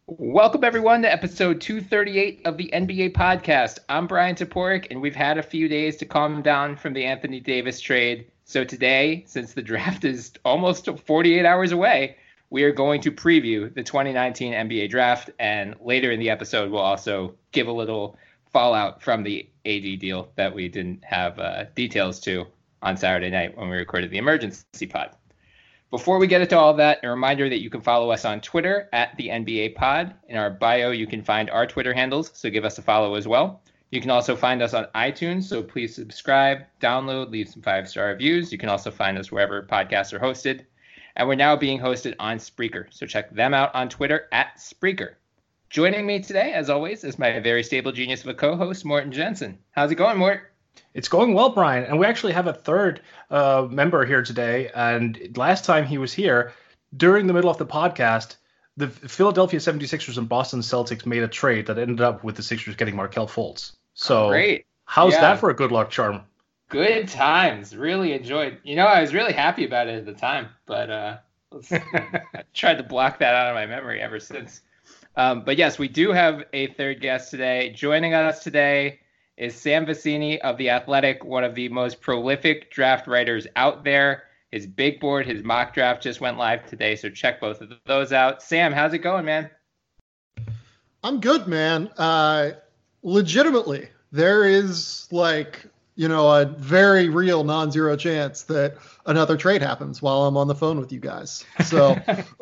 Welcome, everyone, to episode 238 of the NBA podcast. I'm Brian Toporek, and we've had a few days to calm down from the Anthony Davis trade. So today, since the draft is almost 48 hours away, we are going to preview the 2019 NBA draft. And later in the episode, we'll also give a little fallout from the AD deal that we didn't have details to on Saturday night when we recorded the emergency pod. Before we get into all of that, a reminder that you can follow us on Twitter at the NBA Pod. In our bio, you can find our Twitter handles, so give us a follow as well. You can also find us on iTunes, so please subscribe, download, leave some 5-star reviews. You can also find us wherever podcasts are hosted. And we're now being hosted on Spreaker, so check them out on Twitter at Spreaker. Joining me today, as always, is my very stable genius of a co-host, Morten Jensen. How's it going, Mort? It's going well, Brian, and we actually have a third member here today. And last time he was here, during the middle of the podcast, the Philadelphia 76ers and Boston Celtics made a trade that ended up with the Sixers getting Markelle Fultz. So great. How's that for a good luck charm? Good times. Really enjoyed. I was really happy about it at the time, but I tried to block that out of my memory ever since. But yes, we do have a third guest today. Joining us today is Sam Vecenie of The Athletic, one of the most prolific draft writers out there. His big board, his mock draft just went live today, so check both of those out. Sam, how's it going, man? I'm good, man. Legitimately, there is a very real non-zero chance that another trade happens while I'm on the phone with you guys. So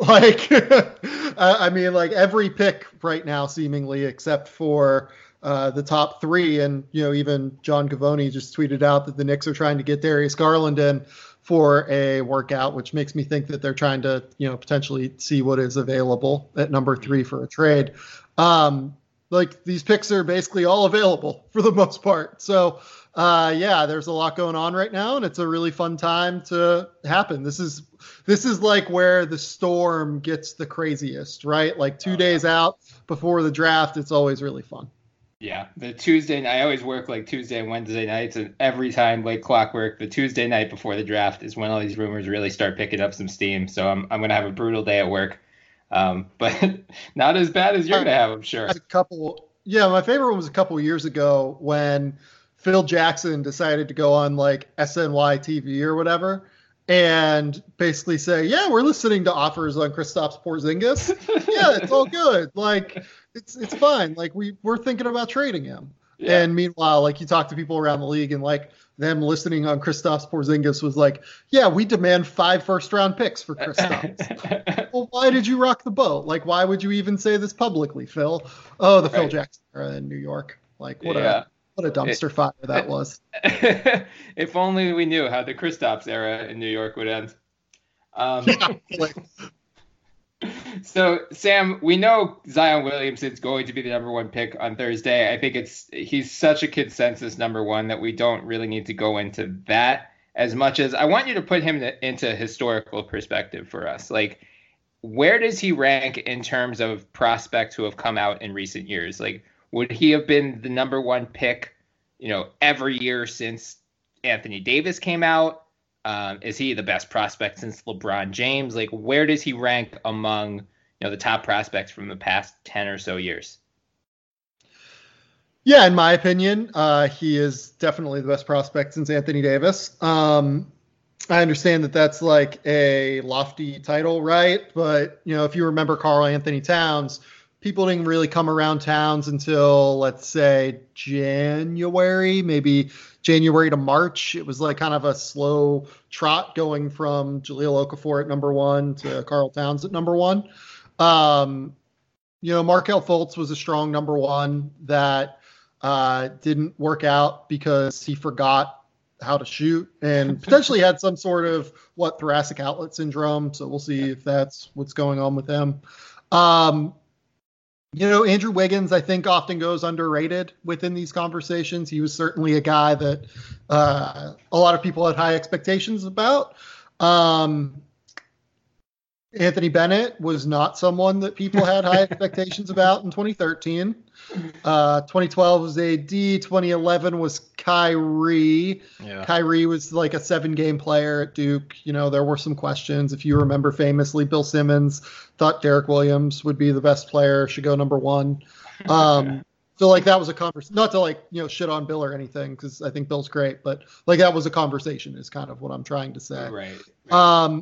every pick right now, seemingly, except for the top three, and even John Gavoni just tweeted out that the Knicks are trying to get Darius Garland in for a workout, which makes me think that they're trying to potentially see what is available at number 3 for a trade. These picks are basically all available for the most part. So there's a lot going on right now, and it's a really fun time to happen. This is like where the storm gets the craziest, right? Like 2 days out before the draft, it's always really fun. Yeah, the Tuesday, I always work like Tuesday and Wednesday nights, and every time, like clockwork, the Tuesday night before the draft is when all these rumors really start picking up some steam. So I'm going to have a brutal day at work, but not as bad as you're going to have, I'm sure. My favorite one was a couple years ago when Phil Jackson decided to go on like SNY TV or whatever and basically say, yeah, we're listening to offers on Kristaps Porzingis. Yeah, it's all good. Like, it's fine. Like, we're thinking about trading him. Yeah. And meanwhile, like, you talk to people around the league and like them listening on Kristaps Porzingis was like, yeah, we demand 5 first-round picks for Kristaps. Well, why did you rock the boat? Like, why would you even say this publicly, Phil? Oh, the right. Phil Jackson era in New York. Like, what a dumpster fire that was. If only we knew how the Kristaps era in New York would end. So, Sam, we know Zion Williamson's going to be the number 1 pick on Thursday. I think he's such a consensus number 1 that we don't really need to go into that as much as I want you to put him into historical perspective for us. Like, where does he rank in terms of prospects who have come out in recent years? Like, would he have been the number 1 pick, every year since Anthony Davis came out? Is he the best prospect since LeBron James? Like, where does he rank among, the top prospects from the past 10 or so years? Yeah, in my opinion, he is definitely the best prospect since Anthony Davis. I understand that that's like a lofty title, right? But, if you remember Karl Anthony Towns, people didn't really come around Towns until, let's say, January, maybe January to March. It was like kind of a slow trot going from Jahlil Okafor at number 1 to Karl Towns at number 1. Markelle Fultz was a strong number 1 that didn't work out because he forgot how to shoot and potentially had some sort of thoracic outlet syndrome. So we'll see if that's what's going on with him. Andrew Wiggins, I think, often goes underrated within these conversations. He was certainly a guy that a lot of people had high expectations about. And Anthony Bennett was not someone that people had high expectations about in 2013. 2012 was AD. 2011 was Kyrie. Yeah. Kyrie was like a 7-game player at Duke. There were some questions. If you remember famously, Bill Simmons thought Derek Williams would be the best player, should go number 1. So like that was a conversation, not to shit on Bill or anything, because I think Bill's great, but like that was a conversation is kind of what I'm trying to say. Right.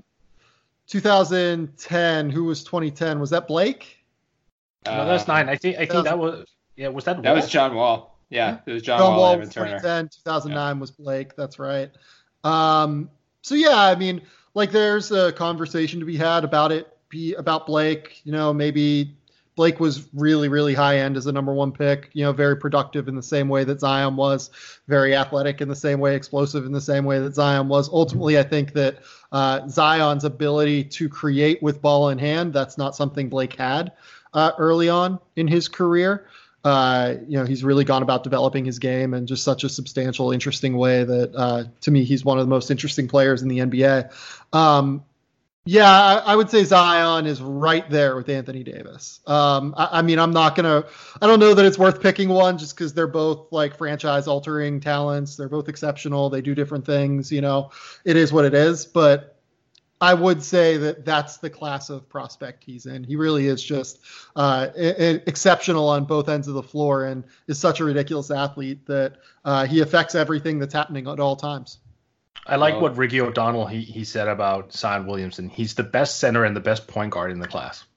2010, who was 2010? Was that Blake? No, that's 9. I think that was, was that Wall? That was John Wall. Yeah, it was John Wall and Evan Turner. 2010, 2009 was Blake. That's right. So yeah, I mean, like there's a conversation to be had about Blake. Maybe Blake was really, really high end as a number 1 pick, very productive in the same way that Zion was, very athletic in the same way, explosive in the same way that Zion was. Ultimately, I think that Zion's ability to create with ball in hand, that's not something Blake had early on in his career. He's really gone about developing his game in just such a substantial, interesting way that to me, he's one of the most interesting players in the NBA. Yeah, I would say Zion is right there with Anthony Davis. I mean, I don't know that it's worth picking one just because they're both like franchise altering talents. They're both exceptional. They do different things, it is what it is. But I would say that that's the class of prospect he's in. He really is just exceptional on both ends of the floor and is such a ridiculous athlete that he affects everything that's happening at all times. I like what Ricky O'Donnell he said about Zion Williamson. He's the best center and the best point guard in the class.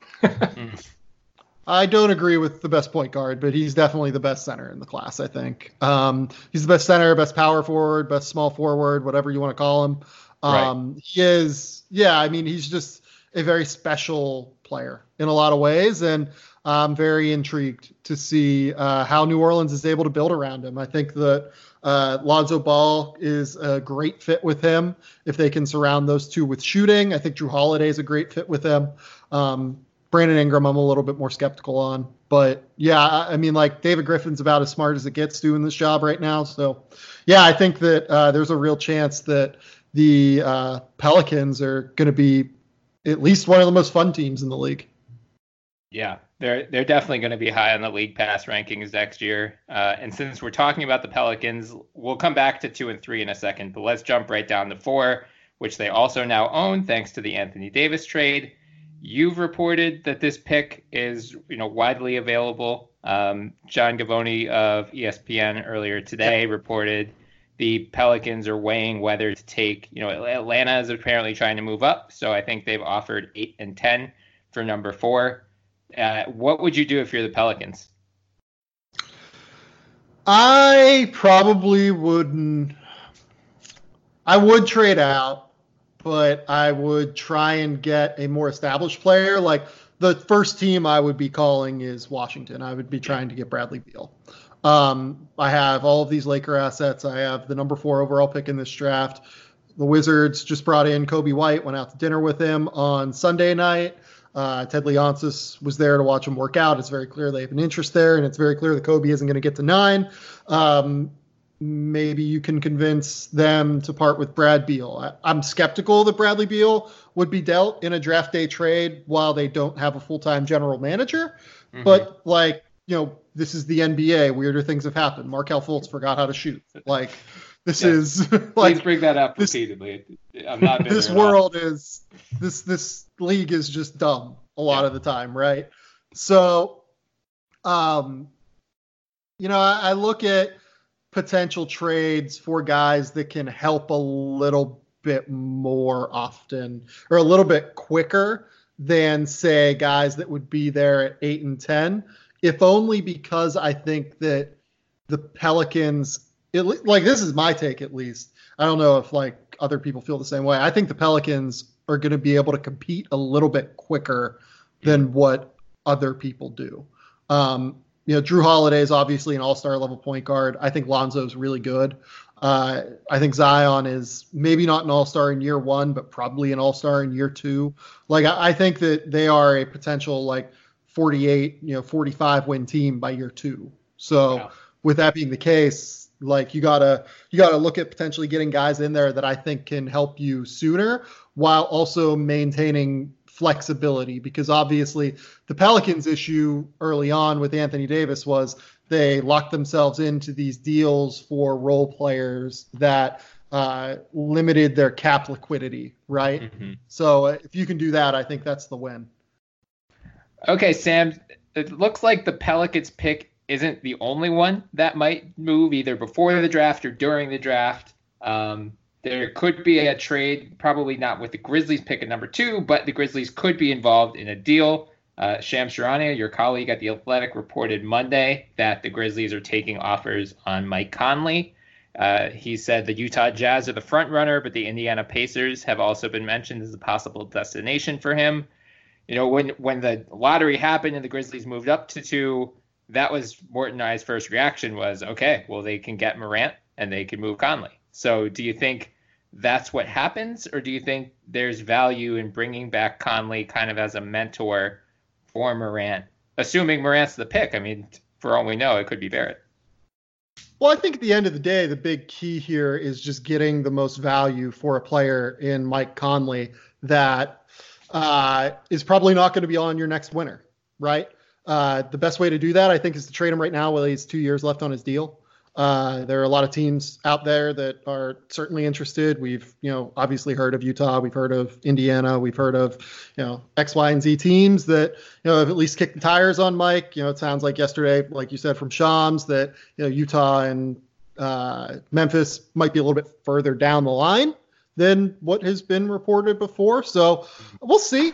I don't agree with the best point guard, but he's definitely the best center in the class, I think. He's the best center, best power forward, best small forward, whatever you want to call him. Right. He is, he's just a very special player in a lot of ways. And I'm very intrigued to see how New Orleans is able to build around him. I think that Lonzo Ball is a great fit with him if they can surround those two with shooting. I think Drew Holiday is a great fit with him. Brandon Ingram, I'm a little bit more skeptical on. But yeah, I mean, like David Griffin's about as smart as it gets doing this job right now. So yeah, I think that there's a real chance that the Pelicans are going to be at least one of the most fun teams in the league. Yeah, they're definitely going to be high on the league pass rankings next year. And since we're talking about the Pelicans, we'll come back to 2 and 3 in a second, but let's jump right down to 4, which they also now own thanks to the Anthony Davis trade. You've reported that this pick is, widely available. John Gavoni of ESPN earlier today reported the Pelicans are weighing whether to take, Atlanta is apparently trying to move up. So I think they've offered 8 and 10 for number 4. What would you do if you're the Pelicans? I probably wouldn't. I would trade out, but I would try and get a more established player. Like the first team I would be calling is Washington. I would be trying to get Bradley Beal. I have all of these Laker assets. I have the number 4 overall pick in this draft. The Wizards just brought in Kobe White, went out to dinner with him on Sunday night. Ted Leonsis was there to watch him work out. It's very clear they have an interest there, and it's very clear that Kobe isn't going to get to 9. Maybe you can convince them to part with Brad Beal. I'm skeptical that Bradley Beal would be dealt in a draft day trade while they don't have a full-time general manager. Mm-hmm. But, this is the NBA. Weirder things have happened. Markelle Fultz forgot how to shoot. This is please bring that up repeatedly. I'm not bitter this world all. Is this league is just dumb a lot of the time, right? So I look at potential trades for guys that can help a little bit more often or a little bit quicker than say guys that would be there at 8 and 10, if only because I think that the Pelicans, this is my take at least. I don't know if other people feel the same way. I think the Pelicans are going to be able to compete a little bit quicker than what other people do. Drew Holiday is obviously an all-star level point guard. I think Lonzo's really good. I think Zion is maybe not an all-star in year 1, but probably an all-star in year 2. I think that they are a potential 48, 45 win team by year 2. So with that being the case, you gotta look at potentially getting guys in there that I think can help you sooner while also maintaining flexibility, because obviously the Pelicans' issue early on with Anthony Davis was they locked themselves into these deals for role players that limited their cap liquidity, right? Mm-hmm. So if you can do that, I think that's the win. Okay, Sam, it looks like the Pelicans pick isn't the only one that might move either before the draft or during the draft. There could be a trade, probably not with the Grizzlies pick at number 2, but the Grizzlies could be involved in a deal. Shams Charania, your colleague at The Athletic, reported Monday that the Grizzlies are taking offers on Mike Conley. He said the Utah Jazz are the front runner, but the Indiana Pacers have also been mentioned as a possible destination for him. You know, when the lottery happened and the Grizzlies moved up to 2, that was Morton and I's first reaction was, okay, well, they can get Morant and they can move Conley. So do you think that's what happens, or do you think there's value in bringing back Conley kind of as a mentor for Morant, assuming Morant's the pick? I mean, for all we know, it could be Barrett. Well, I think at the end of the day, the big key here is just getting the most value for a player in Mike Conley that is probably not going to be on your next winner, right? The best way to do that, I think, is to trade him right now while he has 2 years left on his deal. There are a lot of teams out there that are certainly interested. We've, obviously heard of Utah. We've heard of Indiana. We've heard of, X, Y, and Z teams that, have at least kicked the tires on Mike. It sounds like yesterday, like you said, from Shams, that, Utah and Memphis might be a little bit further down the line than what has been reported before. So we'll see.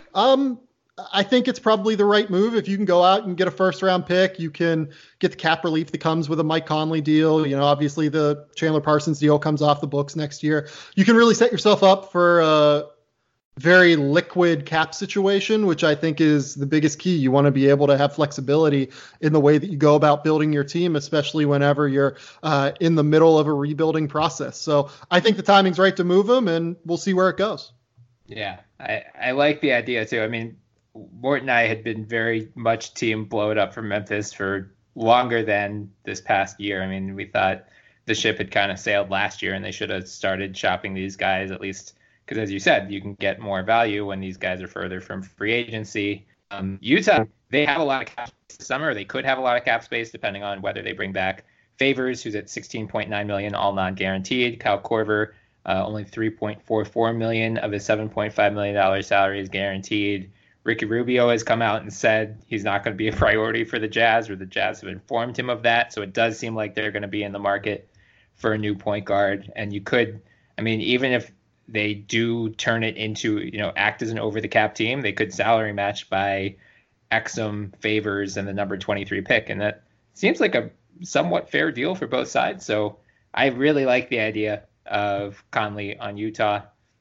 I think it's probably the right move. If you can go out and get a first-round pick, you can get the cap relief that comes with a Mike Conley deal. Obviously the Chandler Parsons deal comes off the books next year. You can really set yourself up for a very liquid cap situation, which I think is the biggest key. You want to be able to have flexibility in the way that you go about building your team, especially whenever you're in the middle of a rebuilding process. So I think the timing's right to move him, and we'll see where it goes. Yeah, I like the idea too. I mean, Morton and I had been very much team blow it up for Memphis for longer than this past year. I mean, we thought the ship had kind of sailed last year and they should have started shopping these guys, at least because, as you said, you can get more value when these guys are further from free agency. Utah, they have a lot of cap space this summer. They could have a lot of cap space depending on whether they bring back Favors, who's at $16.9 million, all non-guaranteed. Kyle Korver, only $3.44 million of his $7.5 million salary is guaranteed. Ricky Rubio has come out and said he's not going to be a priority for the Jazz, or the Jazz have informed him of that. So it does seem like they're going to be in the market for a new point guard. And you could, I mean, even if they do turn it into, act as an over-the-cap team, they could salary match by Exum, Favors, and the number 23 pick. And that seems like a somewhat fair deal for both sides. So I really like the idea of Conley on Utah.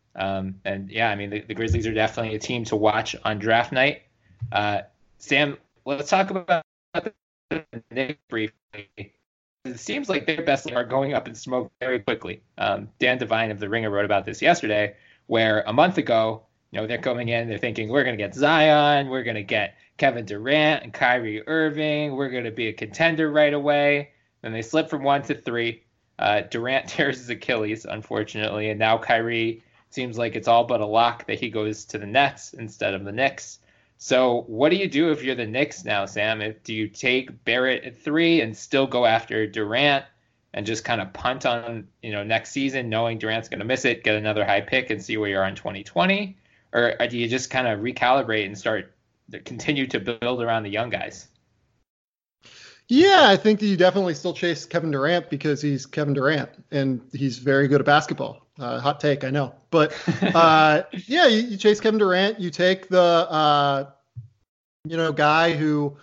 And yeah, I mean, the Grizzlies are definitely a team to watch on draft night. Sam, let's talk about the Knicks briefly. It seems like their best are going up in smoke very quickly. Dan Devine of The Ringer wrote about this yesterday, where a month ago, they're coming in, they're thinking, we're going to get Zion, we're going to get Kevin Durant and Kyrie Irving, we're going to be a contender right away. Then they slip from 1 to 3. Durant tears his Achilles, unfortunately, and now Kyrie seems like it's all but a lock that he goes to the Nets instead of the Knicks. So what do you do if you're the Knicks now, Sam? Do you take Barrett at 3 and still go after Durant and just kind of punt on, next season, knowing Durant's going to miss it, get another high pick and see where you are in 2020? Or do you just kind of recalibrate and continue to build around the young guys? Yeah, I think that you definitely still chase Kevin Durant because he's Kevin Durant and he's very good at basketball. Hot take, I know. But yeah, you chase Kevin Durant. You take the, guy who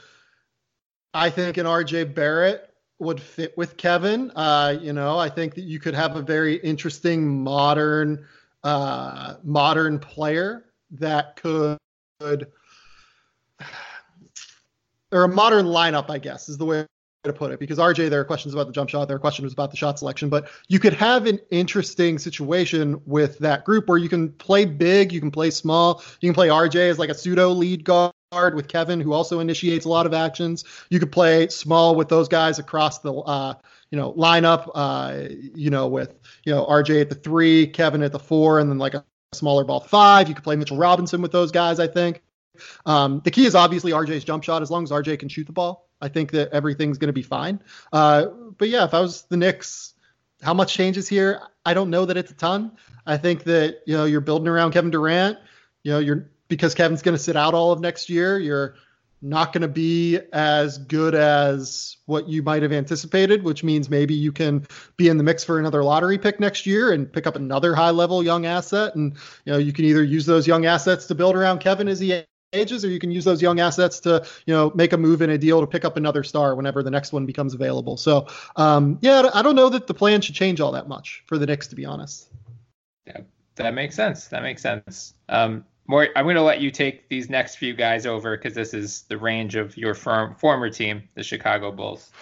I think in RJ Barrett would fit with Kevin. I think that you could have a very interesting modern player that could, or a modern lineup, I guess, is the way to put it. Because RJ, there are questions about the jump shot, there are questions about the shot selection, but you could have an interesting situation with that group where you can play big, you can play small, you can play RJ as like a pseudo lead guard with Kevin, who also initiates a lot of actions. You could play small with those guys across the lineup, with RJ at the 3, Kevin at the 4, and then like a smaller ball 5. You could play Mitchell Robinson with those guys, I think. The key is obviously RJ's jump shot. As long as RJ can shoot the ball, I think that everything's going to be fine. But yeah, if I was the Knicks, how much changes here? I don't know that it's a ton. I think that, you're building around Kevin Durant, because Kevin's going to sit out all of next year. You're not going to be as good as what you might have anticipated, which means maybe you can be in the mix for another lottery pick next year and pick up another high level young asset. And, you can either use those young assets to build around Kevin as he ages, or you can use those young assets to, make a move in a deal to pick up another star whenever the next one becomes available. So, I don't know that the plan should change all that much for the Knicks, to be honest. Yeah, that makes sense. More, I'm going to let you take these next few guys over because this is the range of your former team, the Chicago Bulls.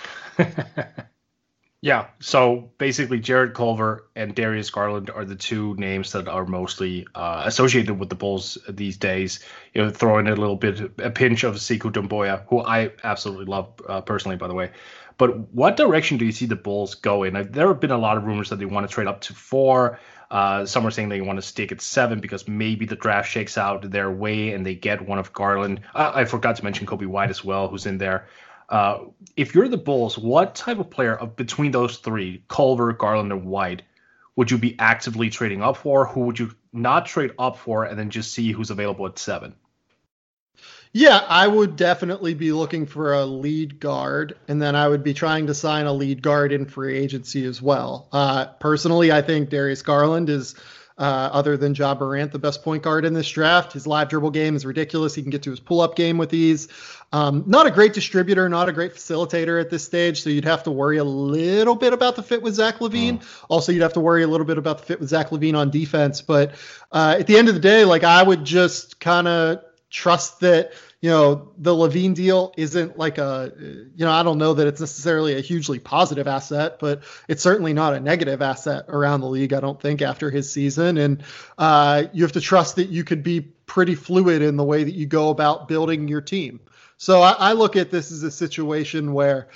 Yeah, so basically Jared Culver and Darius Garland are the two names that are mostly associated with the Bulls these days. Throw in a pinch of Sekou Doumbouya, who I absolutely love personally, by the way. But what direction do you see the Bulls go in? There have been a lot of rumors that they want to trade up to 4. Some are saying they want to stick at 7 because maybe the draft shakes out their way and they get one of Garland. I forgot to mention Kobe White as well, who's in there. If you're the Bulls, what type of player between those 3, Culver, Garland, and White, would you be actively trading up for? Who would you not trade up for and then just see who's available at 7? Yeah, I would definitely be looking for a lead guard, and then I would be trying to sign a lead guard in free agency as well. Personally, I think Darius Garland is, other than Ja Morant, the best point guard in this draft. His live dribble game is ridiculous. He can get to his pull-up game with ease. Not a great distributor, not a great facilitator at this stage, so you'd have to worry a little bit about the fit with Zach LaVine. Also, you'd have to worry a little bit about the fit with Zach LaVine on defense. But at the end of the day, I would just kind of trust that, the LaVine deal isn't like I don't know that it's necessarily a hugely positive asset, but it's certainly not a negative asset around the league, I don't think, after his season. And you have to trust that you could be pretty fluid in the way that you go about building your team. So I look at this as a situation where,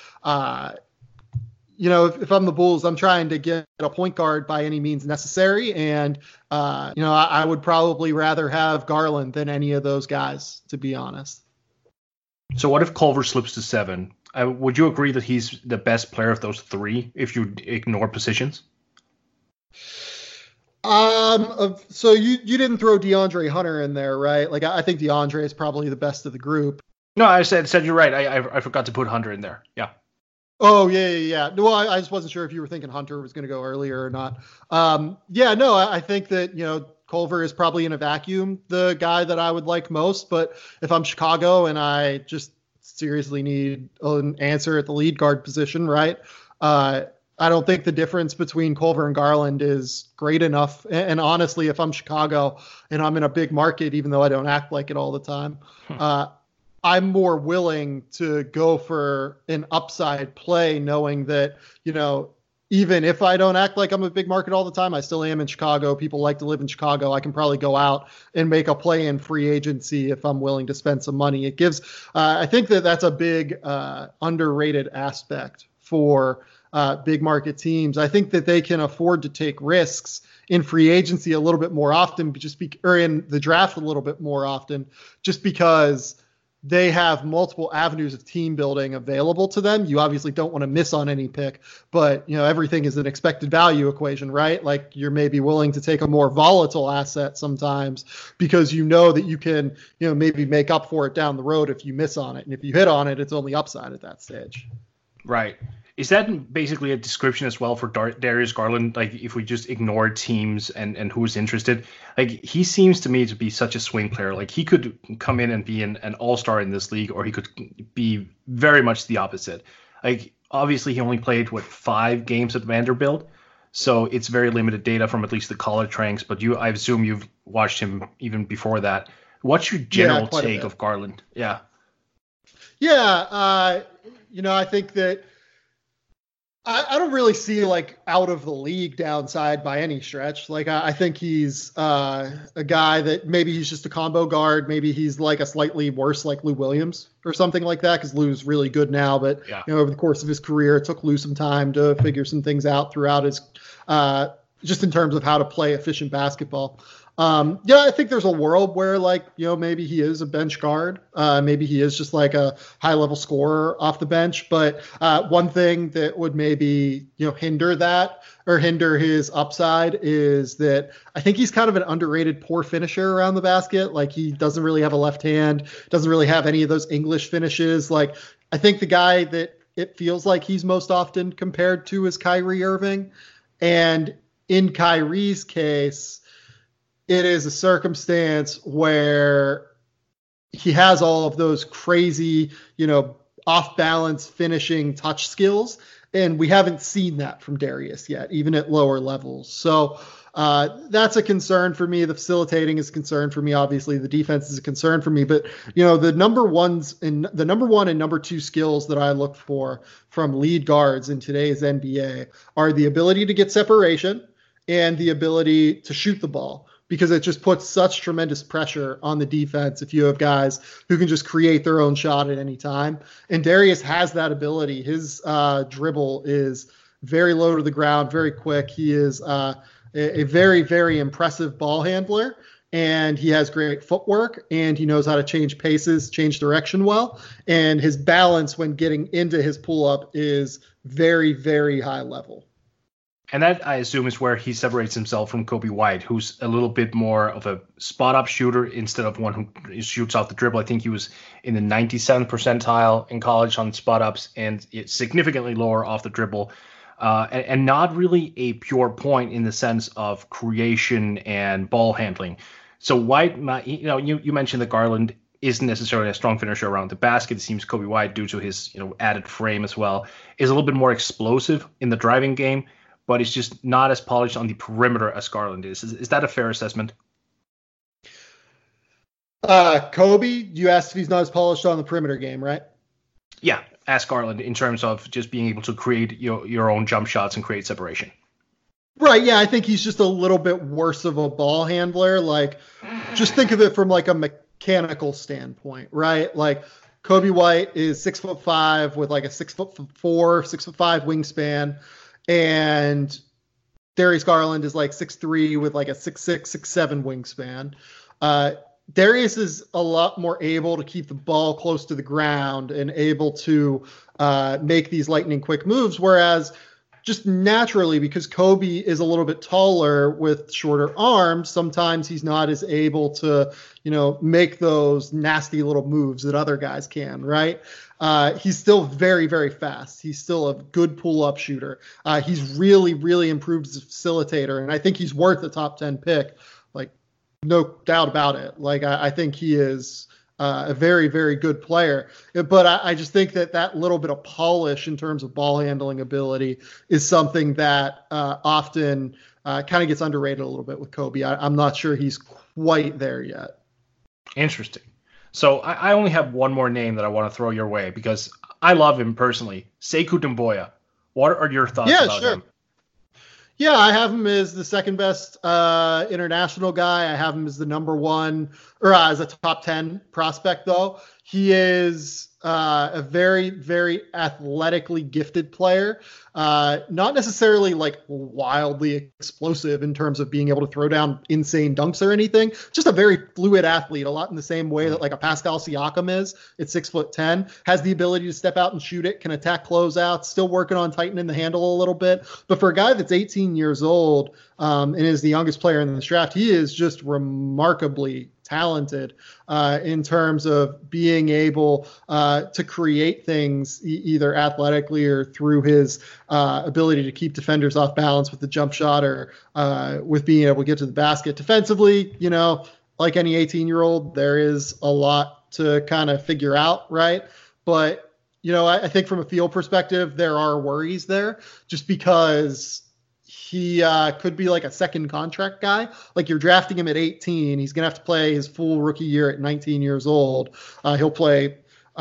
if I'm the Bulls, I'm trying to get a point guard by any means necessary. And, I would probably rather have Garland than any of those guys, to be honest. So what if Culver slips to 7? Would you agree that he's the best player of those 3 if you ignore positions? So you didn't throw DeAndre Hunter in there, right? I think DeAndre is probably the best of the group. No, I said you're right. I forgot to put Hunter in there. Yeah. Oh, yeah. Well, I just wasn't sure if you were thinking Hunter was going to go earlier or not. I think that, Culver is probably in a vacuum the guy that I would like most. But if I'm Chicago and I just seriously need an answer at the lead guard position, right? I don't think the difference between Culver and Garland is great enough. And honestly, if I'm Chicago and I'm in a big market, even though I don't act like it all the time, I'm more willing to go for an upside play, knowing that, even if I don't act like I'm a big market all the time, I still am in Chicago. People like to live in Chicago. I can probably go out and make a play in free agency if I'm willing to spend some money. It gives, I think that's a big underrated aspect for big market teams. I think that they can afford to take risks in free agency a little bit more often, or in the draft a little bit more often, just because they have multiple avenues of team building available to them. You obviously don't want to miss on any pick, but everything is an expected value equation, right? You're maybe willing to take a more volatile asset sometimes because that you can, maybe make up for it down the road if you miss on it. And if you hit on it, it's only upside at that stage. Right. Is that basically a description as well for Darius Garland? If we just ignore teams and who's interested, he seems to me to be such a swing player. He could come in and be an all-star in this league, or he could be very much the opposite. Obviously he only played 5 games at Vanderbilt, so it's very limited data from at least the college ranks. But I assume you've watched him even before that. What's your general take of Garland? Yeah. Yeah. I think that I don't really see out of the league downside by any stretch. I think he's a guy that maybe he's just a combo guard. Maybe he's a slightly worse Lou Williams or something like that, because Lou's really good now. But over the course of his career, it took Lou some time to figure some things out throughout his just in terms of how to play efficient basketball. Yeah, I think there's a world where, like, maybe he is a bench guard. Maybe he is just like a high level scorer off the bench. But one thing that would maybe, hinder that or hinder his upside is that I think he's kind of an underrated poor finisher around the basket. Like, he doesn't really have a left hand, doesn't really have any of those English finishes. Like, I think the guy that it feels like he's most often compared to is Kyrie Irving. And in Kyrie's case, it is a circumstance where he has all of those crazy, off balance finishing touch skills. And we haven't seen that from Darius yet, even at lower levels. So that's a concern for me. The facilitating is a concern for me. Obviously, the defense is a concern for me. But, the number one and number two skills that I look for from lead guards in today's NBA are the ability to get separation and the ability to shoot the ball, because it just puts such tremendous pressure on the defense if you have guys who can just create their own shot at any time. And Darius has that ability. His dribble is very low to the ground, very quick. He is a very, very impressive ball handler, and he has great footwork, and he knows how to change paces, change direction well. And his balance when getting into his pull-up is very, very high level. And that, I assume, is where he separates himself from Kobe White, who's a little bit more of a spot-up shooter instead of one who shoots off the dribble. I think he was in the 97th percentile in college on spot-ups and significantly lower off the dribble, and not really a pure point in the sense of creation and ball handling. So White, you mentioned that Garland isn't necessarily a strong finisher around the basket. It seems Kobe White, due to his added frame as well, is a little bit more explosive in the driving game, but it's just not as polished on the perimeter as Garland is. Is that a fair assessment? Kobe, you asked if he's not as polished on the perimeter game, right? Yeah, as Garland, in terms of just being able to create your own jump shots and create separation. Right, yeah, I think he's just a little bit worse of a ball handler. Like, just think of it from like a mechanical standpoint, right? Like, Kobe White is 6'5" with like a 6'4", 6'5" wingspan. And Darius Garland is like 6'3" with like a 6'6", 6'7" wingspan. Darius is a lot more able to keep the ball close to the ground and able to make these lightning quick moves, whereas just naturally, because Kobe is a little bit taller with shorter arms, sometimes he's not as able to, make those nasty little moves that other guys can, right? He's still very, very fast. He's still a good pull-up shooter. He's really, really improved as a facilitator, and I think he's worth a top 10 pick, like, no doubt about it. Like, I think he is a very, very good player. But I just think that little bit of polish in terms of ball handling ability is something that often kind of gets underrated a little bit with Kobe. I'm not sure he's quite there yet. Interesting. So I only have one more name that I want to throw your way because I love him personally. Sekou Doumbouya. What are your thoughts about him? Yeah, I have him as the second best international guy. I have him as the number one, or as a top 10 prospect, though. He is a very, very athletically gifted player. Not necessarily like wildly explosive in terms of being able to throw down insane dunks or anything. Just a very fluid athlete, a lot in the same way that like a Pascal Siakam is at 6'10", has the ability to step out and shoot it, can attack closeouts, still working on tightening the handle a little bit. But for a guy that's 18 years old and is the youngest player in this draft, he is just remarkably talented in terms of being able to create things either athletically or through his ability to keep defenders off balance with the jump shot or with being able to get to the basket. Defensively, like any 18-year-old, there is a lot to kind of figure out, right? But, I think from a field perspective, there are worries there just because he could be like a second contract guy. Like, you're drafting him at 18. He's going to have to play his full rookie year at 19 years old. He'll play,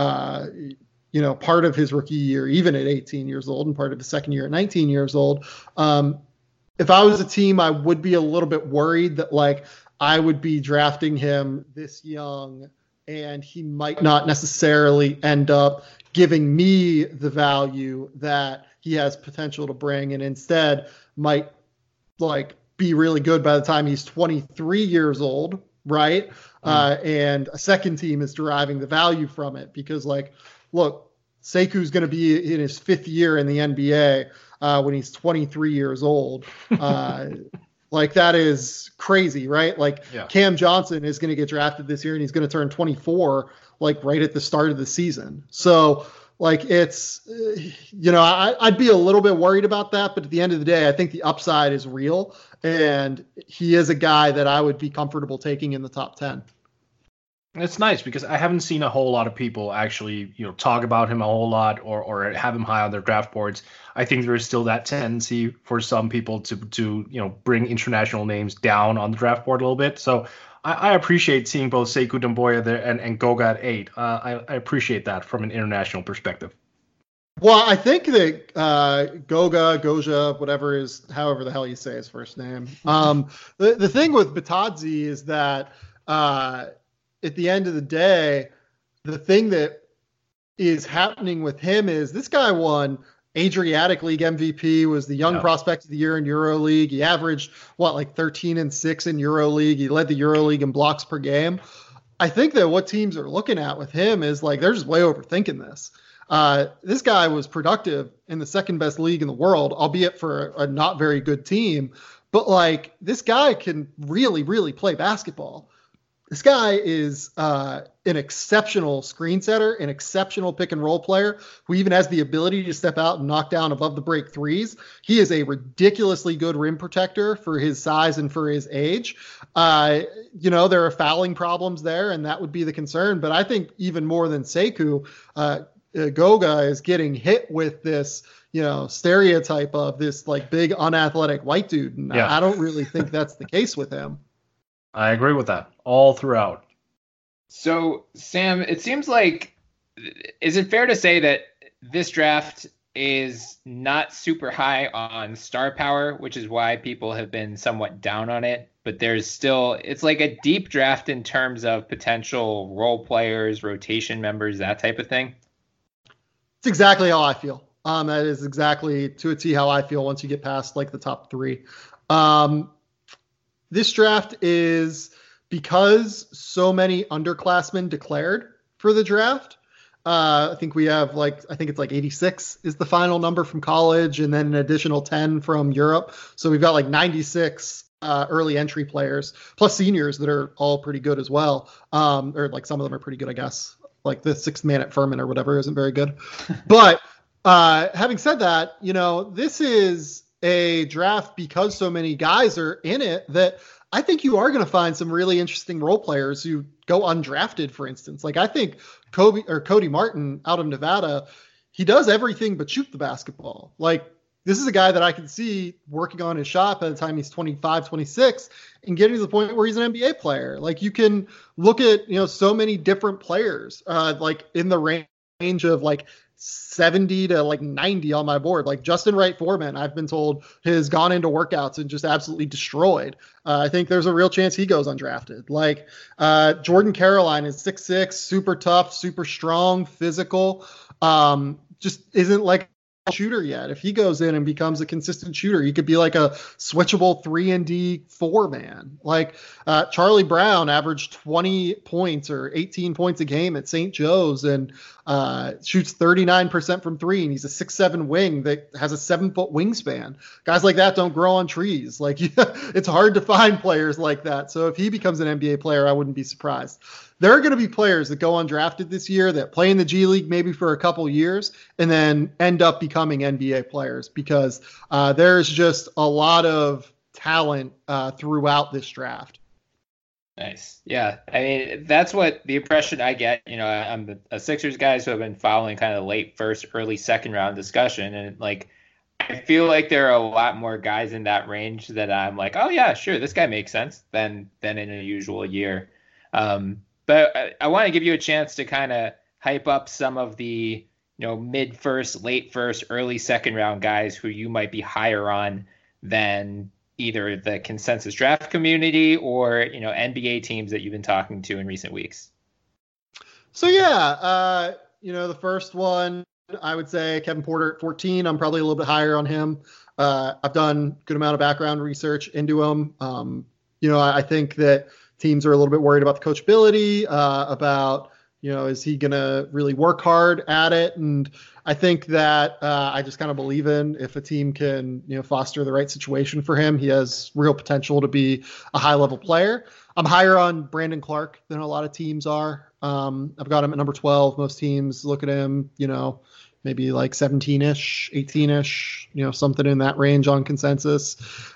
part of his rookie year, even at 18 years old, and part of his second year at 19 years old. If I was a team, I would be a little bit worried that like I would be drafting him this young and he might not necessarily end up giving me the value that he has potential to bring, and instead might like be really good by the time he's 23 years old, right? And a second team is deriving the value from it because, like, look, Seku's going to be in his 5th year in the NBA when he's 23 years old. Like, that is crazy, right? Like, Cam Johnson is going to get drafted this year and he's going to turn 24, like, right at the start of the season. So, like, it's, I'd be a little bit worried about that. But at the end of the day, I think the upside is real. And he is a guy that I would be comfortable taking in the top 10. It's nice because I haven't seen a whole lot of people actually, talk about him a whole lot or have him high on their draft boards. I think there is still that tendency for some people to bring international names down on the draft board a little bit. So I appreciate seeing both Sekou Doumbouya there and Goga at 8. I appreciate that from an international perspective. Well, I think that Goja, however the hell you say his first name. The thing with Bitadze is that at the end of the day, the thing that is happening with him is this guy won Adriatic League MVP, was the young prospect of the year in EuroLeague. He averaged, 13 and 6 in EuroLeague. He led the EuroLeague in blocks per game. I think that what teams are looking at with him is like they're just way overthinking this. This guy was productive in the second best league in the world, albeit for a not very good team. But like this guy can really, really play basketball. This guy is an exceptional screen setter, an exceptional pick and roll player who even has the ability to step out and knock down above the break threes. He is a ridiculously good rim protector for his size and for his age. There are fouling problems there, and that would be the concern. But I think even more than Sekou, Goga is getting hit with this, stereotype of this like big unathletic white dude. And I don't really think that's the case with him. I agree with that all throughout. So, Sam, it seems like, is it fair to say that this draft is not super high on star power, which is why people have been somewhat down on it, but it's like a deep draft in terms of potential role players, rotation members, that type of thing? It's exactly how I feel. That is exactly to a T how I feel once you get past like the top 3. This draft is because so many underclassmen declared for the draft. I think we have it's 86 is the final number from college and then an additional 10 from Europe. So we've got like 96 early entry players plus seniors that are all pretty good as well. Or like some of them are pretty good, I guess. Like the 6th man at Furman or whatever isn't very good. But having said that, this is a draft because so many guys are in it that I think you are going to find some really interesting role players who go undrafted, for instance. Like I think Cody Martin out of Nevada, he does everything but shoot the basketball. Like this is a guy that I can see working on his shot by the time he's 25, 26 and getting to the point where he's an NBA player. Like you can look at, so many different players like in the range of like 70 to like 90 on my board. Like Justin Wright Foreman, I've been told, has gone into workouts and just absolutely destroyed. I think there's a real chance he goes undrafted. Like Jordan Caroline is 6'6", super tough, super strong, physical. Just isn't like a shooter yet. If he goes in and becomes a consistent shooter, he could be like a switchable 3-and-D 4-man. Like Charlie Brown averaged 20 points or 18 points a game at St. Joe's and shoots 39% from 3, and he's a 6'7" wing that has a 7-foot wingspan. Guys like that don't grow on trees. Like it's hard to find players like that. So if he becomes an NBA player, I wouldn't be surprised. There are going to be players that go undrafted this year that play in the G League maybe for a couple years and then end up becoming NBA players because there's just a lot of talent throughout this draft. Nice. Yeah. I mean, that's what the impression I get. I'm a Sixers guy, so I've been following kind of late first, early second round discussion. And like, I feel like there are a lot more guys in that range that I'm like, oh yeah, sure, this guy makes sense than in a usual year. But I want to give you a chance to kind of hype up some of the, mid first, late first, early second round guys who you might be higher on than either the consensus draft community or, NBA teams that you've been talking to in recent weeks. So, yeah, the first one, I would say Kevin Porter at 14. I'm probably a little bit higher on him. I've done a good amount of background research into him. I think that teams are a little bit worried about the coachability, about, is he going to really work hard at it? And I think that I just kind of believe in if a team can, foster the right situation for him, he has real potential to be a high-level player. I'm higher on Brandon Clark than a lot of teams are. I've got him at number 12. Most teams look at him, maybe like 17-ish, 18-ish, something in that range on consensus.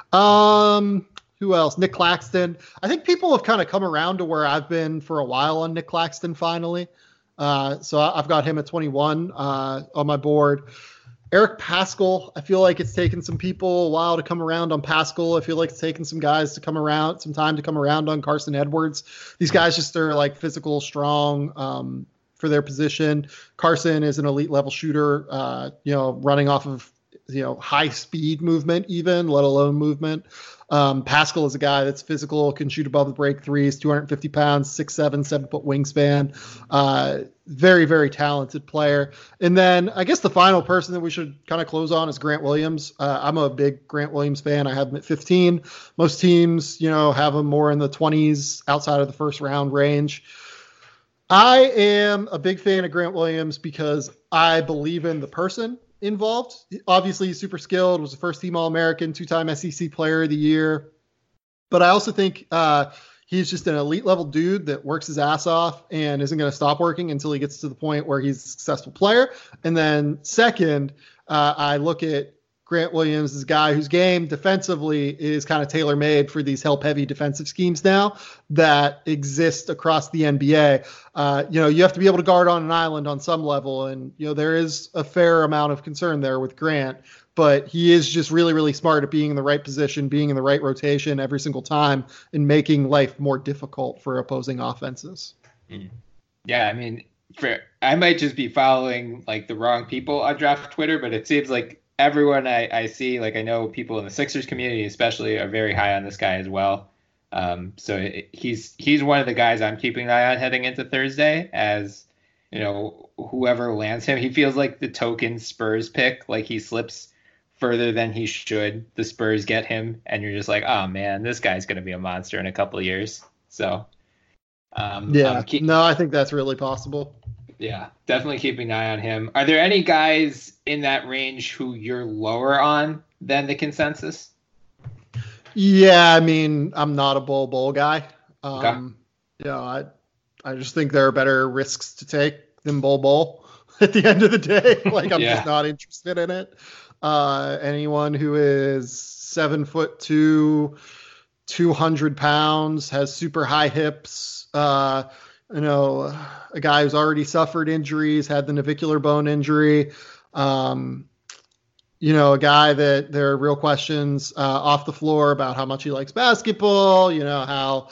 Who else? Nick Claxton. I think people have kind of come around to where I've been for a while on Nick Claxton finally. So I've got him at 21 on my board. Eric Paschall. I feel like it's taken some people a while to come around on Paschall. I feel like it's taken some guys to come around, some time to come around on Carson Edwards. These guys just are like physical, strong for their position. Carson is an elite level shooter, running off of, high speed movement even, let alone movement. Paschall is a guy that's physical, can shoot above the break threes, 250 pounds, 6'7", 7-foot wingspan. Very, very talented player. And then I guess the final person that we should kind of close on is Grant Williams. I'm a big Grant Williams fan. I have him at 15. Most teams, have him more in the 20s outside of the first round range. I am a big fan of Grant Williams because I believe in the person involved. Obviously, he's super skilled, was a first-team All-American, 2-time SEC Player of the Year. But I also think he's just an elite-level dude that works his ass off and isn't going to stop working until he gets to the point where he's a successful player. And then second, I look at Grant Williams as a guy whose game defensively is kind of tailor-made for these help-heavy defensive schemes now that exist across the NBA. You have to be able to guard on an island on some level, and there is a fair amount of concern there with Grant, but he is just really, really smart at being in the right position, being in the right rotation every single time, and making life more difficult for opposing offenses. Yeah, I mean, I might just be following like the wrong people on draft Twitter, but it seems like everyone I see, like I know people in the Sixers community especially, are very high on this guy as well. So he's one of the guys I'm keeping an eye on heading into Thursday, as whoever lands him. He feels like the token Spurs pick, like he slips further than he should. The Spurs get him, and you're just like, oh man, this guy's going to be a monster in a couple of years. So I think that's really possible. Yeah, definitely keeping an eye on him. Are there any guys in that range who you're lower on than the consensus? Yeah, I mean, I'm not a Bol guy. Okay. I just think there are better risks to take than Bol at the end of the day. Like, I'm just not interested in it. Anyone who is 7'2", 200 pounds, has super high hips, a guy who's already suffered injuries, had the navicular bone injury, a guy that there are real questions off the floor about how much he likes basketball, how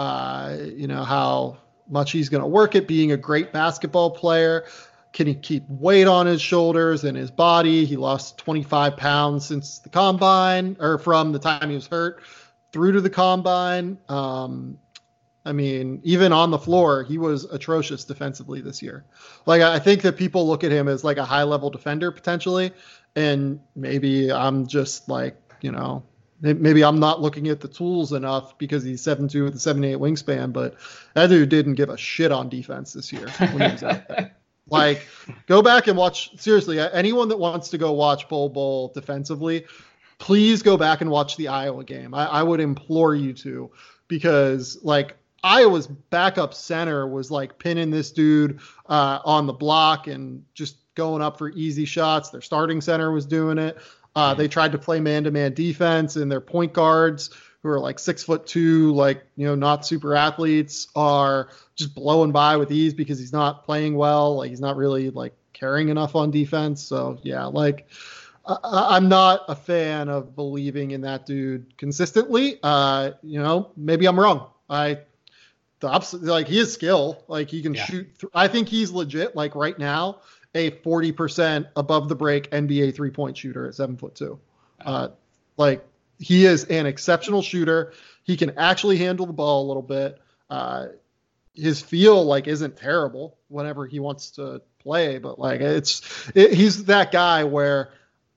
much he's going to work at being a great basketball player. Can he keep weight on his shoulders and his body? He lost 25 pounds since the combine, or from the time he was hurt through to the combine. I mean, even on the floor, he was atrocious defensively this year. Like, I think that people look at him as like a high-level defender potentially, and maybe I'm just like, maybe I'm not looking at the tools enough because he's 7'2" with a 7'8" wingspan, but that dude didn't give a shit on defense this year when he was out there. Like, go back and watch. Seriously, anyone that wants to go watch Bol defensively, please go back and watch the Iowa game. I would implore you to, because like, Iowa's backup center was like pinning this dude on the block and just going up for easy shots. Their starting center was doing it. They tried to play man-to-man defense, and their point guards, who are like 6'2", like, not super athletes, are just blowing by with ease because he's not playing well. Like, he's not really like caring enough on defense. So yeah, like I'm not a fan of believing in that dude consistently. Maybe I'm wrong. Like, he has skill, like he can shoot. I think he's legit, like right now, a 40% above the break NBA 3-point shooter at 7'2". Like, he is an exceptional shooter. He can actually handle the ball a little bit. His feel like isn't terrible whenever he wants to play, but like he's that guy where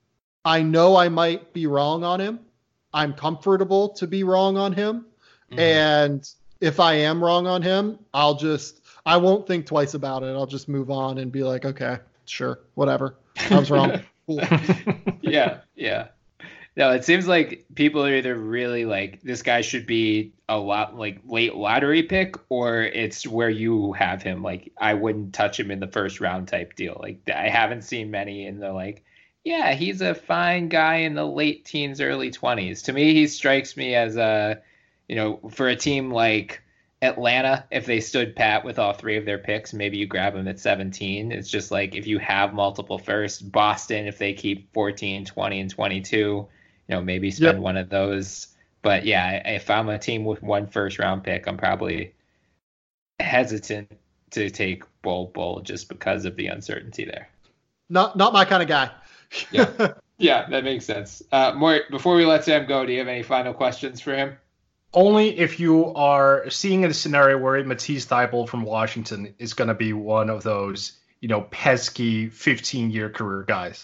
I know I might be wrong on him. I'm comfortable to be wrong on him. Mm-hmm. And if I am wrong on him, I won't think twice about it. I'll just move on and be like, okay, sure, whatever. I was wrong. Cool. Yeah. No, it seems like people are either really like, this guy should be a lot like late lottery pick, or it's where you have him. Like, I wouldn't touch him in the first round type deal. Like, I haven't seen many in the like, yeah, he's a fine guy in the late teens, early 20s. To me, he strikes me as for a team like Atlanta, if they stood pat with all three of their picks, maybe you grab him at 17. It's just like, if you have multiple firsts, Boston, if they keep 14, 20, and 22, maybe spend one of those. But yeah, if I'm a team with one first round pick, I'm probably hesitant to take Bull just because of the uncertainty there. Not my kind of guy. Yeah, that makes sense. Mort, before we let Sam go, do you have any final questions for him? Only if you are seeing a scenario where Matisse Thybulle from Washington is going to be one of those, pesky 15-year career guys.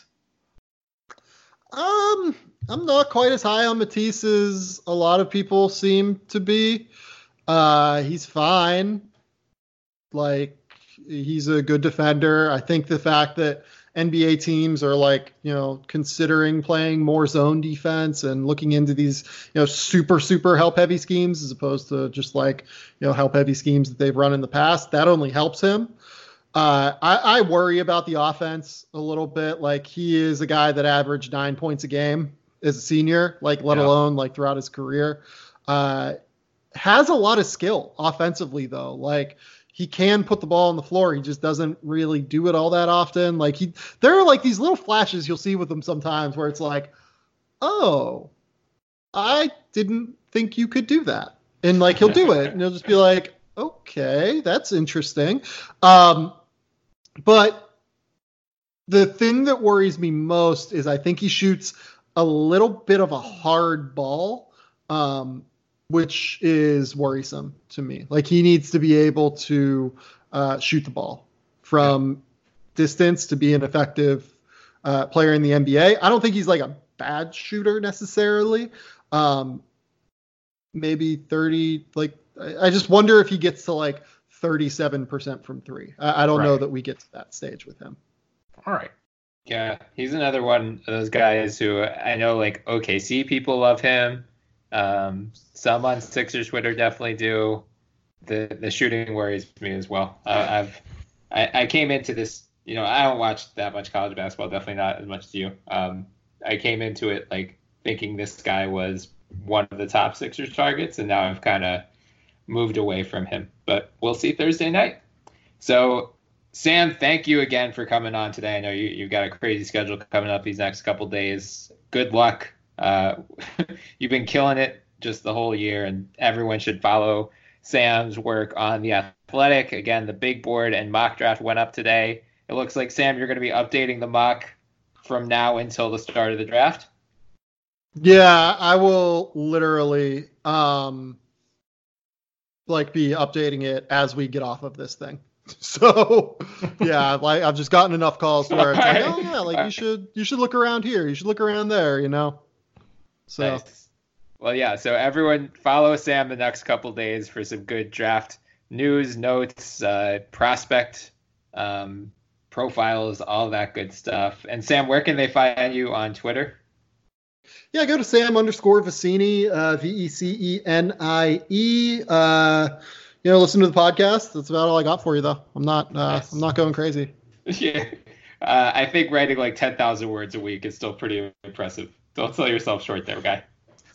I'm not quite as high on Matisse as a lot of people seem to be. He's fine. Like, he's a good defender. I think the fact that NBA teams are like, considering playing more zone defense and looking into these, super, super help heavy schemes as opposed to just like, help heavy schemes that they've run in the past, that only helps him. I worry about the offense a little bit. Like, he is a guy that averaged 9 points a game as a senior, like, let alone like throughout his career. Has a lot of skill offensively though. Like, he can put the ball on the floor. He just doesn't really do it all that often. Like, there are like these little flashes you'll see with him sometimes where it's like, oh, I didn't think you could do that. And like, he'll do it and he'll just be like, okay, that's interesting. But the thing that worries me most is I think he shoots a little bit of a hard ball, which is worrisome to me. Like, he needs to be able to shoot the ball from distance to be an effective player in the NBA. I don't think he's like a bad shooter necessarily. Maybe 30, like, I just wonder if he gets to like 37% from three. I don't know that we get to that stage with him. All right. Yeah, he's another one of those guys who I know, like, OKC people love him. Some on Sixers Twitter definitely do. The shooting worries me as well. I came into this, I don't watch that much college basketball, definitely not as much as you. I came into it like thinking this guy was one of the top Sixers targets, and now I've kind of moved away from him. But we'll see Thursday night. So, Sam, thank you again for coming on today. I know you've got a crazy schedule coming up these next couple days. Good luck. You've been killing it just the whole year, and everyone should follow Sam's work on The Athletic. Again, the big board and mock draft went up today. It looks like, Sam, you're going to be updating the mock from now until the start of the draft. Yeah, I will literally be updating it as we get off of this thing. So yeah, like, I've just gotten enough calls where it's like, oh yeah, like, you should look around here, you should look around there, So nice. Well, yeah, so everyone follow Sam the next couple days for some good draft news, notes, prospect profiles, all that good stuff. And Sam, where can they find you on Twitter? Yeah, go to Sam_Vecenie, VECENIE. Listen to the podcast. That's about all I got for you, though. I'm not going crazy. Yeah, I think writing like 10,000 words a week is still pretty impressive. Don't sell yourself short there, guy.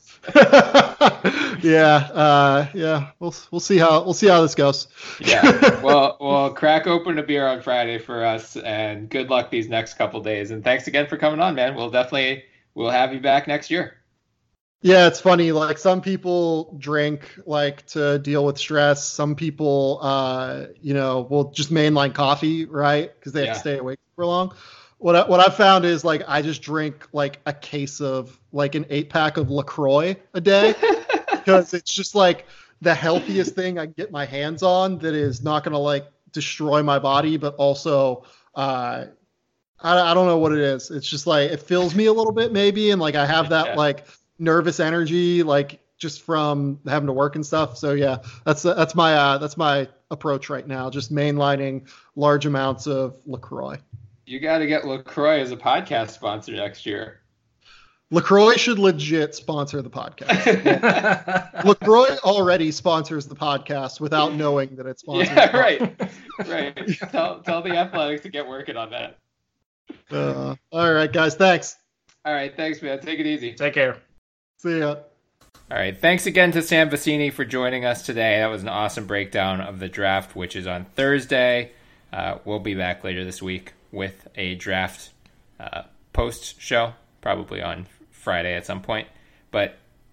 Yeah. We'll see how this goes. Yeah. Well, crack open a beer on Friday for us, and good luck these next couple days. And thanks again for coming on, man. We'll have you back next year. Yeah, it's funny. Like, some people drink like to deal with stress. Some people, will just mainline coffee, right? Because they have to stay awake for long. What I've found is, like, I just drink like a case of like an 8-pack of LaCroix a day because it's just like the healthiest thing I can get my hands on that is not going to like destroy my body, but also I don't know what it is. It's just like it fills me a little bit maybe, and like I have that like nervous energy like just from having to work and stuff. So yeah, that's my approach right now. Just mainlining large amounts of LaCroix. You got to get LaCroix as a podcast sponsor next year. LaCroix should legit sponsor the podcast. Yeah. LaCroix already sponsors the podcast without knowing that it's sponsored. Yeah, right. Tell the Athletics to get working on that. All right, guys. Thanks. All right. Thanks, man. Take it easy. Take care. See ya. All right. Thanks again to Sam Vecini for joining us today. That was an awesome breakdown of the draft, which is on Thursday. We'll be back later this week with a draft post show, probably on Friday at some point. But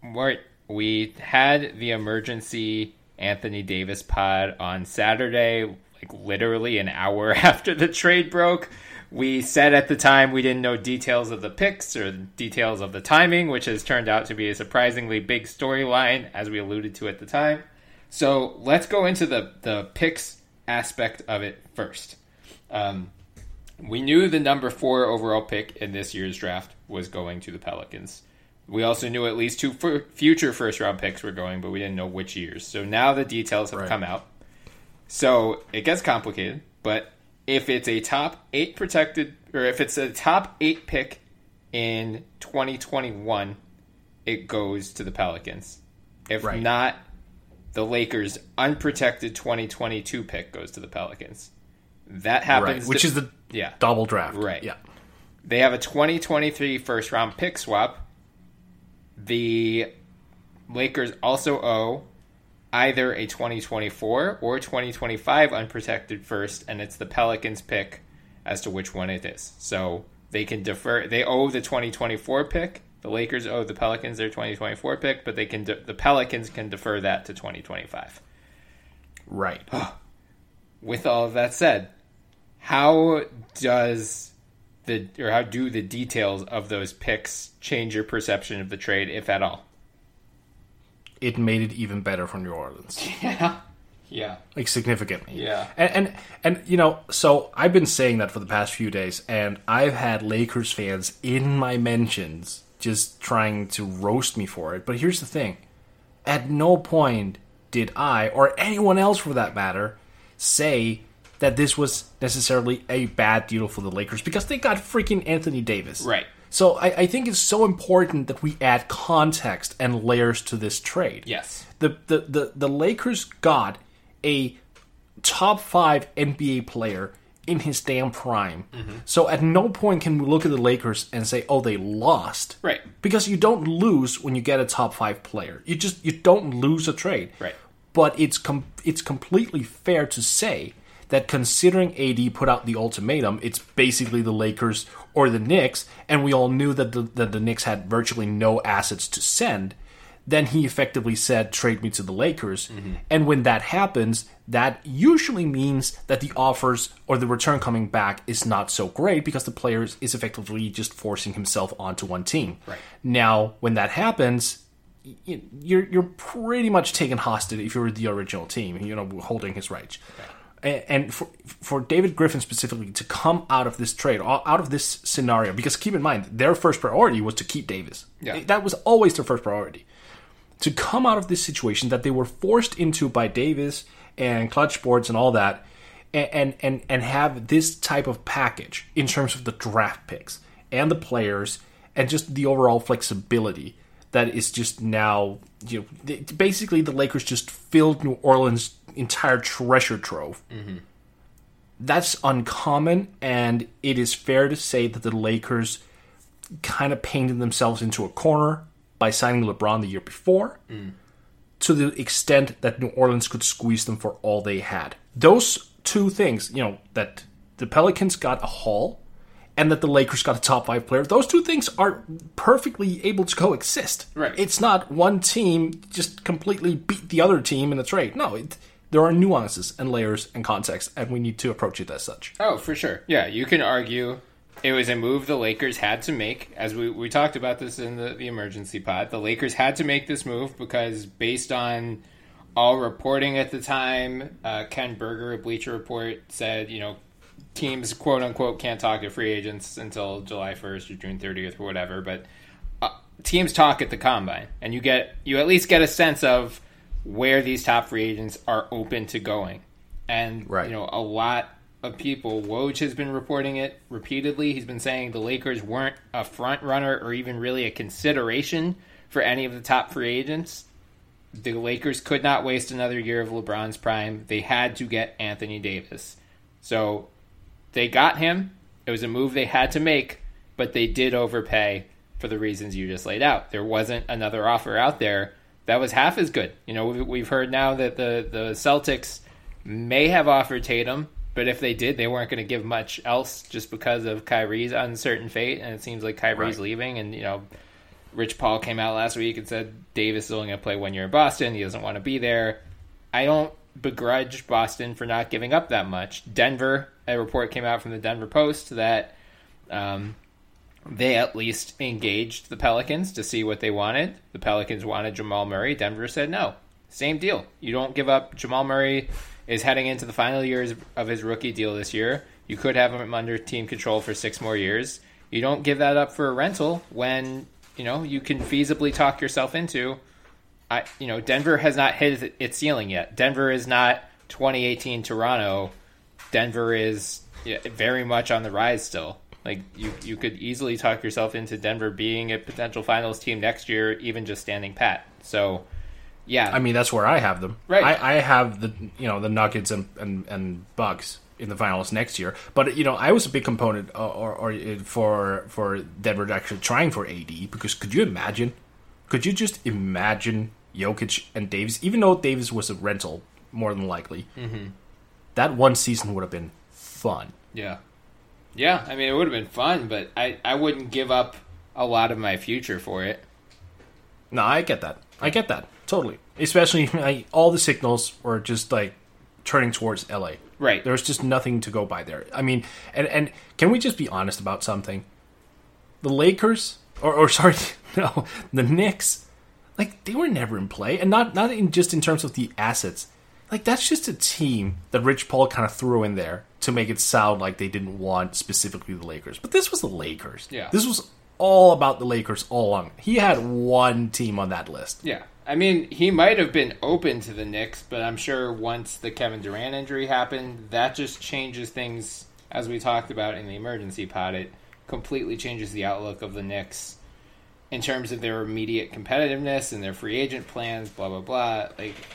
we had the emergency Anthony Davis pod on Saturday, like literally an hour after the trade broke. We said at the time we didn't know details of the picks or details of the timing, which has turned out to be a surprisingly big storyline, as we alluded to at the time. So let's go into the picks aspect of it first. We knew the number 4 overall pick in this year's draft was going to the Pelicans. We also knew at least 2 future first-round picks were going, but we didn't know which years. So now the details have come out. So it gets complicated, but if it's a top 8 protected, or if it's a top 8 pick in 2021, it goes to the Pelicans. If not, the Lakers' unprotected 2022 pick goes to the Pelicans. That happens. Which is the double draft. Right. Yeah. They have a 2023 first round pick swap. The Lakers also owe either a 2024 or 2025 unprotected first, and it's the Pelicans pick as to which one it is. So they can defer. They owe the 2024 pick. The Lakers owe the Pelicans their 2024 pick, but they can the Pelicans can defer that to 2025. Right. With all of that said, how do the details of those picks change your perception of the trade, if at all? It made it even better for New Orleans. Yeah. Like significantly. Yeah. And you know, so I've been saying that for the past few days, and I've had Lakers fans in my mentions just trying to roast me for it. But here's the thing. At no point did I, or anyone else for that matter, say that this was necessarily a bad deal for the Lakers because they got freaking Anthony Davis. Right. So I think it's so important that we add context and layers to this trade. Yes. The Lakers got a top 5 NBA player in his damn prime. Mm-hmm. So at no point can we look at the Lakers and say, oh, they lost. Right. Because you don't lose when you get a top 5 player. You don't lose a trade. Right. But it's completely fair to say that considering AD put out the ultimatum, it's basically the Lakers or the Knicks, and we all knew that the Knicks had virtually no assets to send, then he effectively said, trade me to the Lakers. Mm-hmm. And when that happens, that usually means that the offers or the return coming back is not so great because the player is effectively just forcing himself onto one team. Right. Now, when that happens, you're pretty much taken hostage if you're the original team, holding his rights. Right. And for David Griffin specifically to come out of this trade, out of this scenario, because keep in mind, their first priority was to keep Davis. Yeah. That was always their first priority. To come out of this situation that they were forced into by Davis and Clutch Sports and all that, and have this type of package in terms of the draft picks and the players and just the overall flexibility that is just now, basically the Lakers just filled New Orleans' entire treasure trove. Mm-hmm. That's uncommon, and it is fair to say that the Lakers kind of painted themselves into a corner by signing LeBron the year before, to the extent that New Orleans could squeeze them for all they had. Those two things, that the Pelicans got a haul and that the Lakers got a top 5 player, those two things are perfectly able to coexist. Right. It's not one team just completely beat the other team in a trade. No, there are nuances and layers and context, and we need to approach it as such. Oh, for sure. Yeah, you can argue it was a move the Lakers had to make. As we talked about this in the emergency pod, the Lakers had to make this move because based on all reporting at the time, Ken Berger of Bleacher Report said, teams, quote unquote, can't talk to free agents until July 1st or June 30th or whatever, but teams talk at the combine, and you at least get a sense of where these top free agents are open to going. And right. A lot of people, Woj has been reporting it repeatedly. He's been saying the Lakers weren't a front runner or even really a consideration for any of the top free agents. The Lakers could not waste another year of LeBron's prime. They had to get Anthony Davis. So they got him. It was a move they had to make, but they did overpay for the reasons you just laid out. There wasn't another offer out there that was half as good. We've heard now that the Celtics may have offered Tatum, but if they did, they weren't going to give much else just because of Kyrie's uncertain fate, and it seems like Kyrie's leaving. And, Rich Paul came out last week and said Davis is only going to play 1 year in Boston. He doesn't want to be there. I don't begrudge Boston for not giving up that much. Denver, a report came out from the Denver Post that they at least engaged the Pelicans to see what they wanted. The Pelicans wanted Jamal Murray. Denver said no. Same deal. You don't give up. Jamal Murray is heading into the final years of his rookie deal this year. You could have him under team control for 6 more years. You don't give that up for a rental when, you can feasibly talk yourself into. Denver has not hit its ceiling yet. Denver is not 2018 Toronto. Denver is very much on the rise still. Like, you could easily talk yourself into Denver being a potential finals team next year, even just standing pat. So, yeah. I mean, that's where I have them. Right. I have the Nuggets and Bucks in the finals next year. But, I was a big component for Denver actually trying for AD, because could you just imagine Jokic and Davis, even though Davis was a rental, more than likely, that one season would have been fun. Yeah. Yeah, I mean, it would have been fun, but I wouldn't give up a lot of my future for it. No, I get that. I get that. Totally. Especially, all the signals were just, turning towards LA. Right. There's just nothing to go by there. I mean, and can we just be honest about something? The Lakers, the Knicks, they were never in play, and not just in terms of the assets. That's just a team that Rich Paul kind of threw in there to make it sound like they didn't want specifically the Lakers. But this was the Lakers. Yeah. This was all about the Lakers all along. He had one team on that list. Yeah. I mean, he might have been open to the Knicks, but I'm sure once the Kevin Durant injury happened, that just changes things, as we talked about in the emergency pod. It completely changes the outlook of the Knicks in terms of their immediate competitiveness and their free agent plans, blah, blah, blah.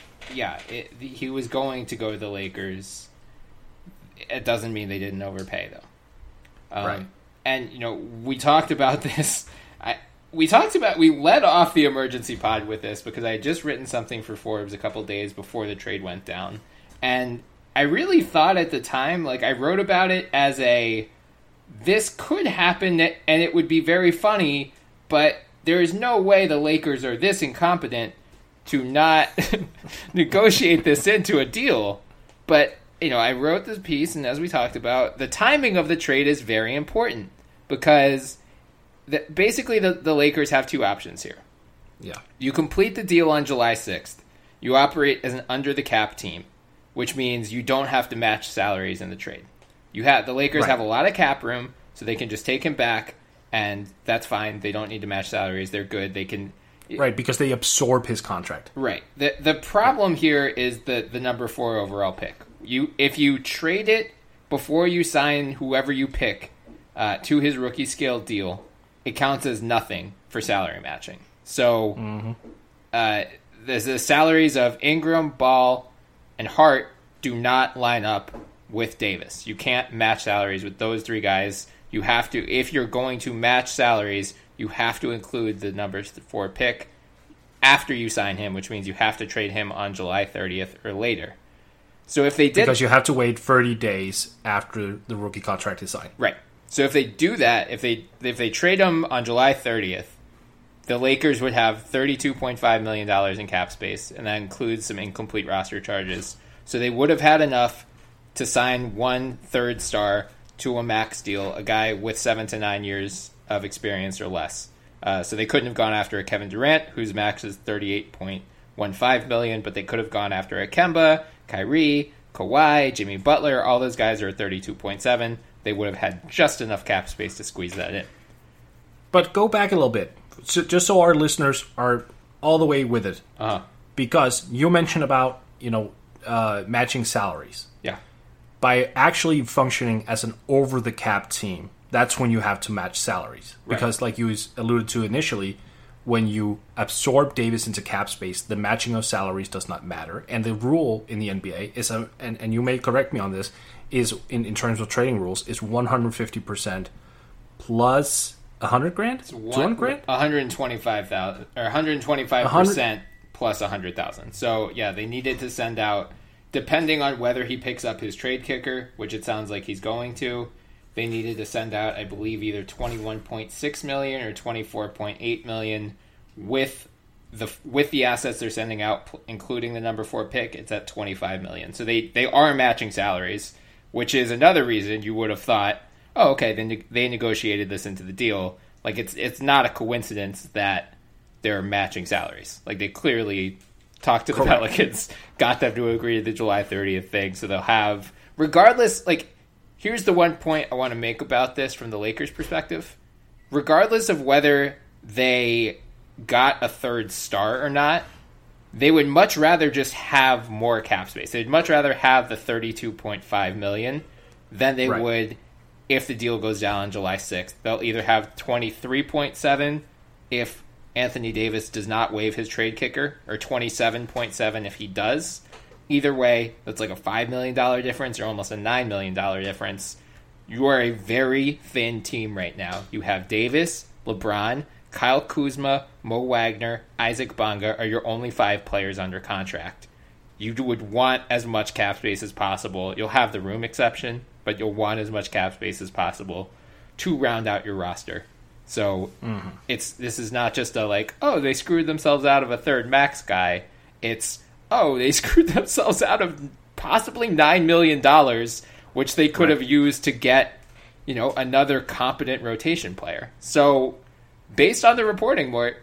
He was going to go to the Lakers. It doesn't mean they didn't overpay, though. Right. And, we talked about this. We led off the emergency pod with this because I had just written something for Forbes a couple days before the trade went down. And I really thought at the time, I wrote about it as this could happen and it would be very funny, but there is no way the Lakers are this incompetent to not negotiate this into a deal. But, I wrote this piece, and as we talked about, the timing of the trade is very important because basically the Lakers have 2 options here. Yeah. You complete the deal on July 6th. You operate as an under-the-cap team, which means you don't have to match salaries in the trade. The Lakers have a lot of cap room, so they can just take him back, and that's fine. They don't need to match salaries. They're good. They can... Right, because they absorb his contract. Right. The problem here is the number 4 overall pick. If you trade it before you sign whoever you pick to his rookie scale deal, it counts as nothing for salary matching. So the salaries of Ingram, Ball, and Hart do not line up with Davis. You can't match salaries with those 3 guys. You have to, if you're going to match salaries, you have to include the number 4 pick after you sign him, which means you have to trade him on July 30th or later. So if they did... Because you have to wait 30 days after the rookie contract is signed. Right. So if they do that, if they trade him on July 30th, the Lakers would have $32.5 million in cap space, and that includes some incomplete roster charges. So they would have had enough to sign 1 third star to a max deal, a guy with 7 to 9 years of experience or less. So they couldn't have gone after a Kevin Durant, whose max is $38.15 million, but they could have gone after a Kemba, Kyrie, Kawhi, Jimmy Butler, all those guys are at 32.7. They would have had just enough cap space to squeeze that in. But go back a little bit, just so our listeners are all the way with it. Uh-huh. Because you mentioned about, matching salaries. Yeah. By actually functioning as an over-the-cap team, that's when you have to match salaries. Right. Because like you alluded to initially, when you absorb Davis into cap space, the matching of salaries does not matter. And the rule in the NBA is, and you may correct me on this, is in terms of trading rules, is 150% plus 100 grand? 200 grand? 125,000 or 125% plus 100,000. So yeah, they needed to send out, depending on whether he picks up his trade kicker, which it sounds like he's going to, they needed to send out, I believe, either 21.6 million or 24.8 million with the assets they're sending out, including the number 4 pick. It's at 25 million. So they are matching salaries, which is another reason you would have thought, oh, okay, then they negotiated this into the deal. Like it's not a coincidence that they're matching salaries. Like they clearly talked to the Pelicans, got them to agree to the July 30th thing, so they'll have, regardless, like, here's the one point I want to make about this from the Lakers' perspective. Regardless of whether they got a third star or not, they would much rather just have more cap space. They'd much rather have the $32.5 million than they would if the deal goes down on July 6th. They'll either have 23.7 if Anthony Davis does not waive his trade kicker, or 27.7 if he does. Either way, that's like a $5 million difference or almost a $9 million difference. You are a very thin team right now. You have Davis, LeBron, Kyle Kuzma, Mo Wagner, Isaac Bonga are your only 5 players under contract. You would want as much cap space as possible. You'll have the room exception, but you'll want as much cap space as possible to round out your roster. So this is not just a like, oh, they screwed themselves out of a third max guy. It's, oh, they screwed themselves out of possibly $9 million, which they could have used to get, another competent rotation player. So based on the reporting, Mort,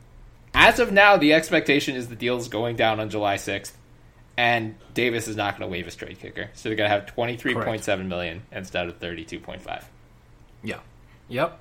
as of now, the expectation is the deal's going down on July 6th, and Davis is not going to waive his trade kicker. So they're going to have $23.7 million instead of $32.5. Yeah. Yep.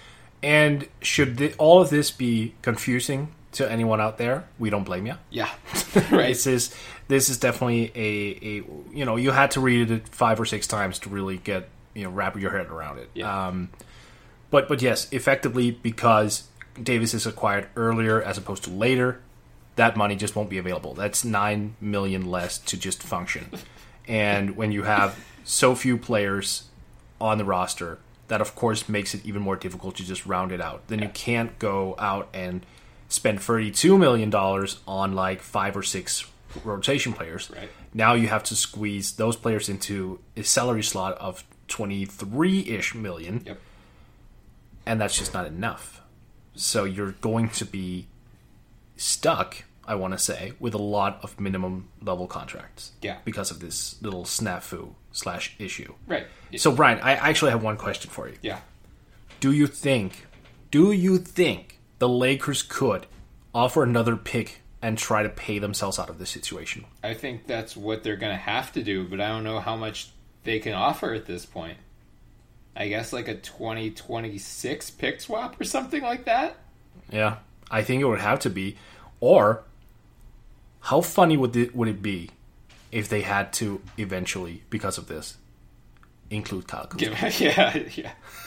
And should all of this be confusing to anyone out there, we don't blame you. Yeah, right. This is definitely a you had to read it 5 or 6 times to really get wrap your head around it. Yeah. But yes, effectively because Davis is acquired earlier as opposed to later, that money just won't be available. That's $9 million less to just function. And when you have so few players on the roster, that of course makes it even more difficult to just round it out. Then you can't go out and spend $32 million on like 5 or 6 rotation players. Right. Now you have to squeeze those players into a salary slot of 23-ish million. Yep. And that's just not enough. So you're going to be stuck, I want to say, with a lot of minimum level contracts. Yeah. Because of this little snafu/issue. Right. So Brian, I actually have one question for you. Yeah. Do you think the Lakers could offer another pick and try to pay themselves out of this situation? I think that's what they're going to have to do, but I don't know how much they can offer at this point. I guess like a 2026 pick swap or something like that? Yeah, I think it would have to be. Or, how funny would it be if they had to eventually, because of this, include Kyle Kuzma? Yeah.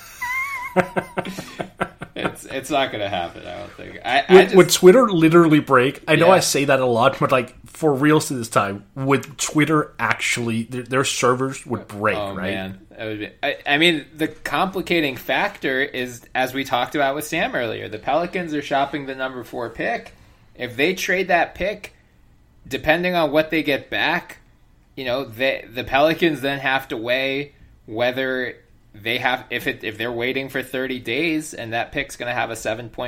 It's not going to happen, I don't think. Would Twitter literally break? I know Yeah. I say that a lot, but like for reals to this time, would Twitter actually, their servers would break, Oh, right? Man. That would be, I mean, the complicating factor is, as we talked about with Sam earlier, the Pelicans are shopping the number 4 pick. If they trade that pick, depending on what they get back, the Pelicans then have to weigh whether they have, if they're waiting for 30 days and that pick's going to have a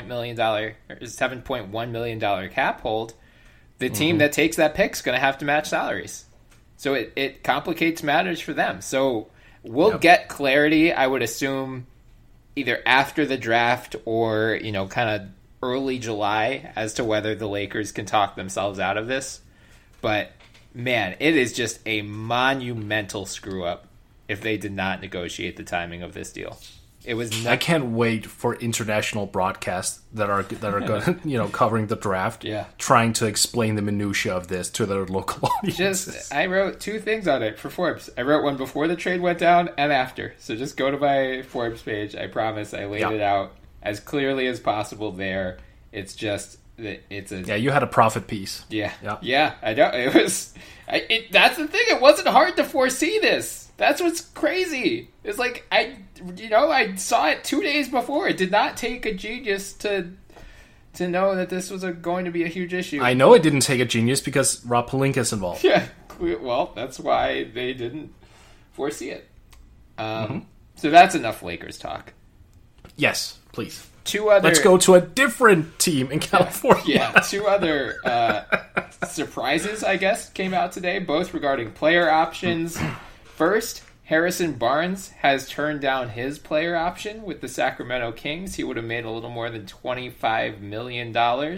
$7.1 million cap hold, the team that takes that pick's going to have to match salaries. So it complicates matters for them. So we'll get clarity, I would assume, either after the draft or, kind of early July as to whether the Lakers can talk themselves out of this. But man, it is just a monumental screw up if they did not negotiate the timing of this deal. It was I can't wait for international broadcasts that are going, covering the draft, trying to explain the minutia of this to their local audiences. I wrote 2 things on it for Forbes. I wrote one before the trade went down and after. So just go to my Forbes page. I promise I laid it out as clearly as possible there. It's just it's a you had a profit piece. Yeah. I know it was. That's the thing. It wasn't hard to foresee this. That's what's crazy. It's like I saw it 2 days before. It did not take a genius to know that this was going to be a huge issue. I know it didn't take a genius because Rob Pelinka's involved. Yeah, well, that's why they didn't foresee it. So that's enough Lakers talk. Yes, please. 2 other. Let's go to a different team in California. Yeah, 2 other surprises, I guess, came out today, both regarding player options. First, Harrison Barnes has turned down his player option with the Sacramento Kings. He would have made a little more than $25 million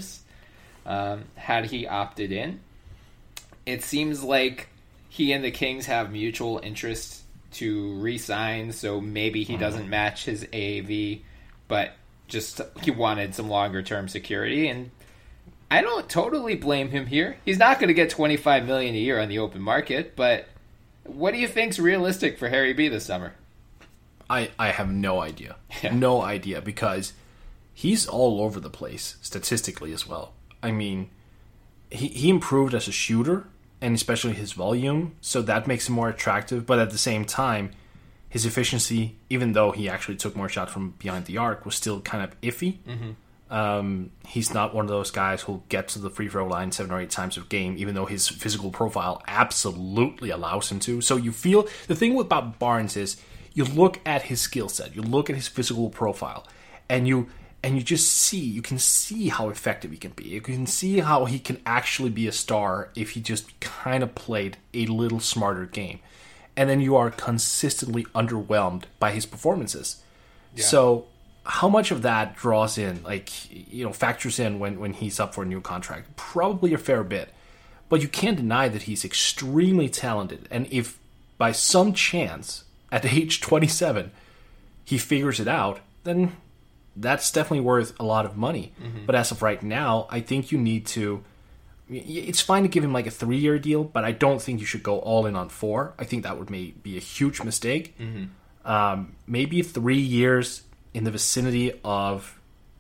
had he opted in. It seems like he and the Kings have mutual interest to re-sign, so maybe he doesn't match his AAV, but just he wanted some longer-term security, and I don't totally blame him here. He's not going to get $25 million a year on the open market, but what do you think's realistic for Harry B this summer? I have no idea. No idea, because he's all over the place statistically as well. I mean, he improved as a shooter, and especially his volume, so that makes him more attractive, but at the same time, his efficiency, even though he actually took more shots from behind the arc, was still kind of iffy. He's not one of those guys who'll get to the free throw line 7 or 8 times a game, even though his physical profile absolutely allows him to. So you feel the thing about Barnes is you look at his skill set, you look at his physical profile, and you can see how effective he can be. You can see how he can actually be a star if he just kind of played a little smarter game. And then you are consistently underwhelmed by his performances. Yeah. So how much of that draws in, factors in when he's up for a new contract? Probably a fair bit. But you can't deny that he's extremely talented. And if by some chance, at age 27, he figures it out, then that's definitely worth a lot of money. But as of right now, I think you need to... It's fine to give him like a 3-year deal, but I don't think you should go all in on 4. I think that would be a huge mistake. Maybe 3 years in the vicinity of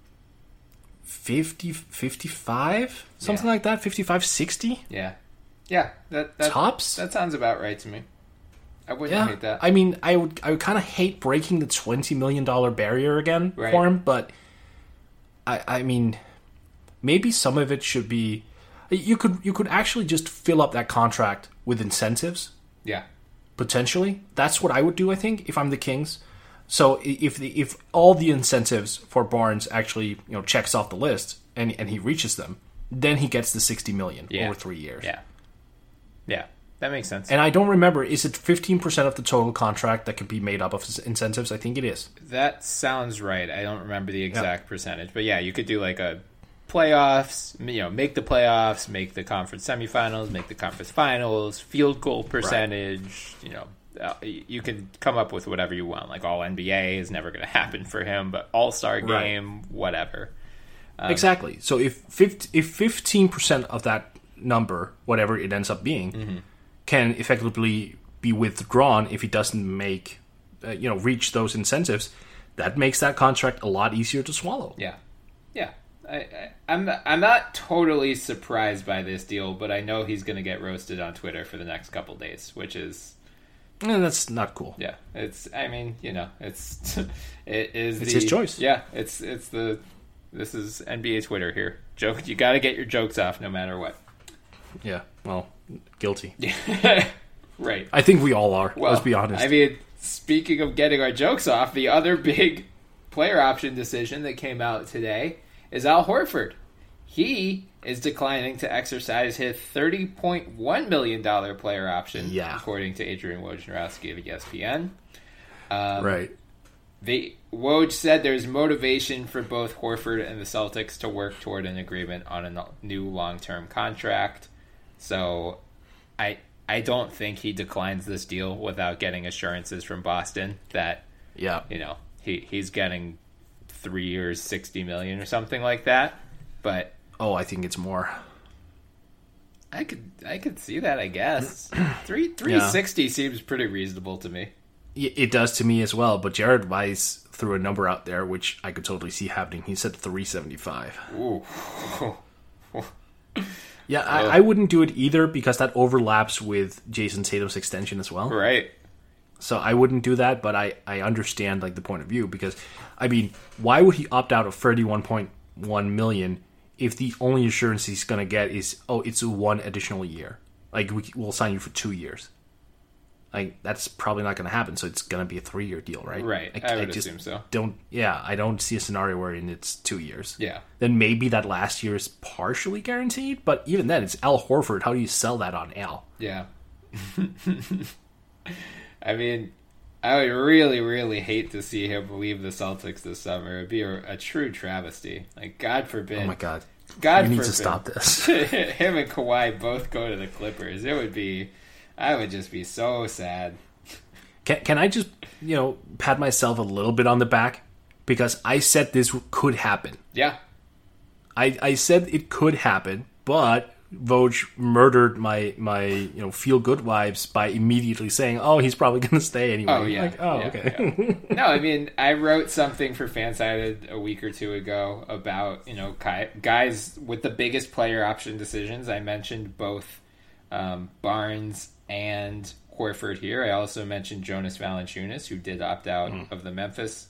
50, 55, something like that, 55, 60. Yeah. That tops. That sounds about right to me. I wouldn't hate that. I mean, I would kind of hate breaking the $20 million barrier again for him, but I mean, maybe some of it should be. You could actually just fill up that contract with incentives. Yeah. Potentially. That's what I would do, I think, if I'm the Kings. So if all the incentives for Barnes actually, checks off the list and he reaches them, then he gets the $60 million over 3 years. Yeah. That makes sense. And I don't remember, is it 15% of the total contract that can be made up of incentives? I think it is. That sounds right. I don't remember the exact percentage. But yeah, you could do like a playoffs, make the playoffs, make the conference semifinals, make the conference finals, field goal percentage, you can come up with whatever you want. Like all NBA is never going to happen for him, but all-star game, whatever. Exactly. So if 15% of that number, whatever it ends up being, can effectively be withdrawn if he doesn't make, reach those incentives, that makes that contract a lot easier to swallow. Yeah. I'm not totally surprised by this deal, but I know he's going to get roasted on Twitter for the next couple days, which is... that's not cool. Yeah, it's his choice. Yeah, this is NBA Twitter here. Joke, you got to get your jokes off no matter what. Yeah, well, guilty. Right. I think we all are, let's be honest. I mean, speaking of getting our jokes off, the other big player option decision that came out today is Al Horford. He is declining to exercise his $30.1 million player option, according to Adrian Wojnarowski of ESPN. Right. Woj said there's motivation for both Horford and the Celtics to work toward an agreement on a new long-term contract. So I don't think he declines this deal without getting assurances from Boston that he's getting 3 years, $60 million or something like that. But I think it's more. I could see that, I guess. 360 seems pretty reasonable to me. It does to me as well, but Jared Weiss threw a number out there which I could totally see happening. He said 375. Ooh. Yeah, I wouldn't do it either because that overlaps with Jason Tatum's extension as well. Right. So I wouldn't do that, but I understand like the point of view because, I mean, why would he opt out of $31.1 million if the only assurance he's going to get is, it's 1 additional year? Like, we'll sign you for 2 years. Like, that's probably not going to happen, so it's going to be a 3-year deal, right? Right, I would assume so. I don't see a scenario wherein it's 2 years. Yeah. Then maybe that last year is partially guaranteed, but even then, it's Al Horford. How do you sell that on Al? Yeah. I mean, I would really, really hate to see him leave the Celtics this summer. It would be a true travesty. Like, God forbid. Oh, my God. God we forbid. need to stop this. Him and Kawhi both go to the Clippers. I would just be so sad. Can I just, pat myself a little bit on the back? Because I said this could happen. Yeah. I said it could happen, but Woj murdered my feel-good vibes by immediately saying, he's probably going to stay anyway. Oh, yeah. Okay. Yeah. No, I mean, I wrote something for Fansided a week or two ago about, guys with the biggest player option decisions. I mentioned both Barnes and Horford here. I also mentioned Jonas Valanciunas, who did opt out of the Memphis,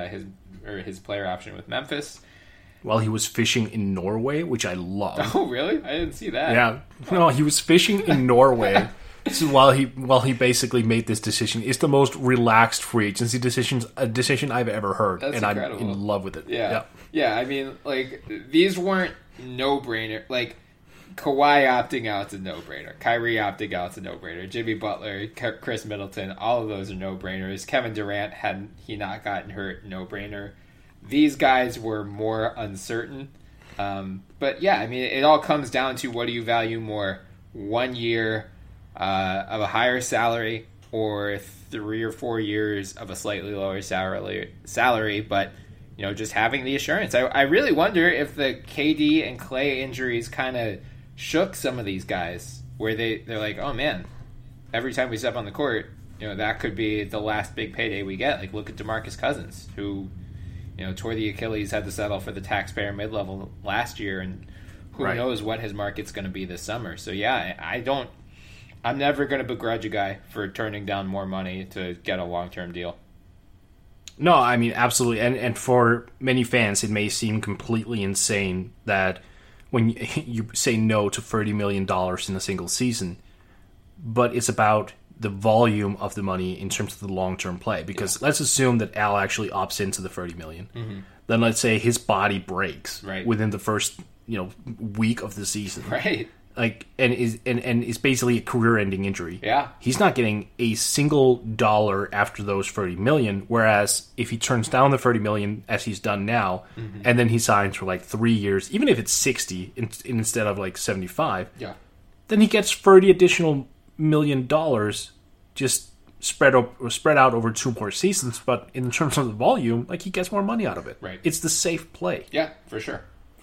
his player option with Memphis. While he was fishing in Norway, which I love. Oh, really? I didn't see that. Yeah. No, he was fishing in Norway. So while he basically made this decision, it's the most relaxed free agency decision I've ever heard. That's and incredible. I'm in love with it. Yeah. Yeah, I mean, like, these weren't no-brainer. Like, Kawhi opting out's a no-brainer. Kyrie opting out's a no-brainer. Jimmy Butler, Chris Middleton, all of those are no-brainers. Kevin Durant, had he not gotten hurt, no-brainer. These guys were more uncertain. But yeah, I mean, it all comes down to what do you value more? 1 year of a higher salary or 3 or 4 years of a slightly lower salary, but just having the assurance. I really wonder if the KD and Clay injuries kind of shook some of these guys where they're like, oh man, every time we step on the court, that could be the last big payday we get. Like, look at DeMarcus Cousins, who tore the Achilles, had to settle for the taxpayer mid-level last year, and who knows what his market's going to be this summer. So yeah, I'm never going to begrudge a guy for turning down more money to get a long-term deal. No, I mean, absolutely. And for many fans, it may seem completely insane that when you say no to $30 million in a single season, but it's about the volume of the money in terms of the long-term play. Because let's assume that Al actually opts into the $30 million. Mm-hmm. Then let's say his body breaks within the first week of the season. Right. Like, and is basically a career-ending injury. Yeah. He's not getting a single dollar after those $30 million, whereas if he turns down the $30 million, as he's done now, and then he signs for like 3 years, even if it's 60 instead of like 75, then he gets $30 additional million just spread out over 2 more seasons. But in terms of the volume, like, he gets more money out of it. Right. It's the safe play. Yeah, for sure.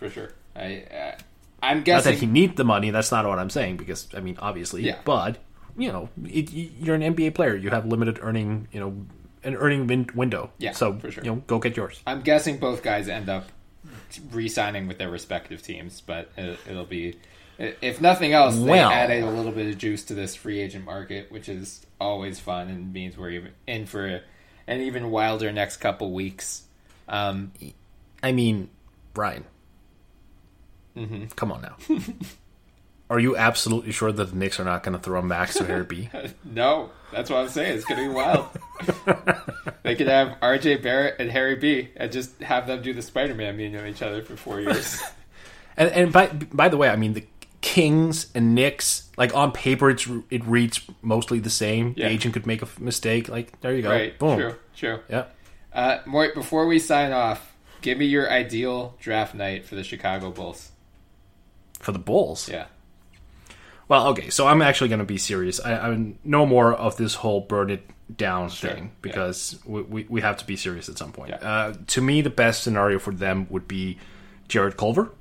I'm guessing not that he needs the money. That's not what I'm saying, because I mean, obviously, but you're an NBA player. You have limited earning, an earning window. Yeah, so for sure. Go get yours. I'm guessing both guys end up re-signing with their respective teams, but it'll be, if nothing else, they added a little bit of juice to this free agent market, which is always fun and means we're in for an even wilder next couple weeks. I mean, Brian. Mm-hmm. Come on now. Are you absolutely sure that the Knicks are not going to throw Max to Harry B? No, that's what I'm saying. It's going to be wild. They could have RJ Barrett and Harry B and just have them do the Spider-Man meme of each other for 4 years. and by the way, I mean, the Kings and Knicks, like, on paper, it reads mostly the same. Yeah. The agent could make a mistake. Like, there you go. Right. Boom. True. Yeah. Mort, before we sign off, give me your ideal draft night for the Chicago Bulls. For the Bulls? Yeah. Well, okay, so I'm actually going to be serious. I no more of this whole burn it down thing, because we have to be serious at some point. Yeah. To me, the best scenario for them would be Jared Culver.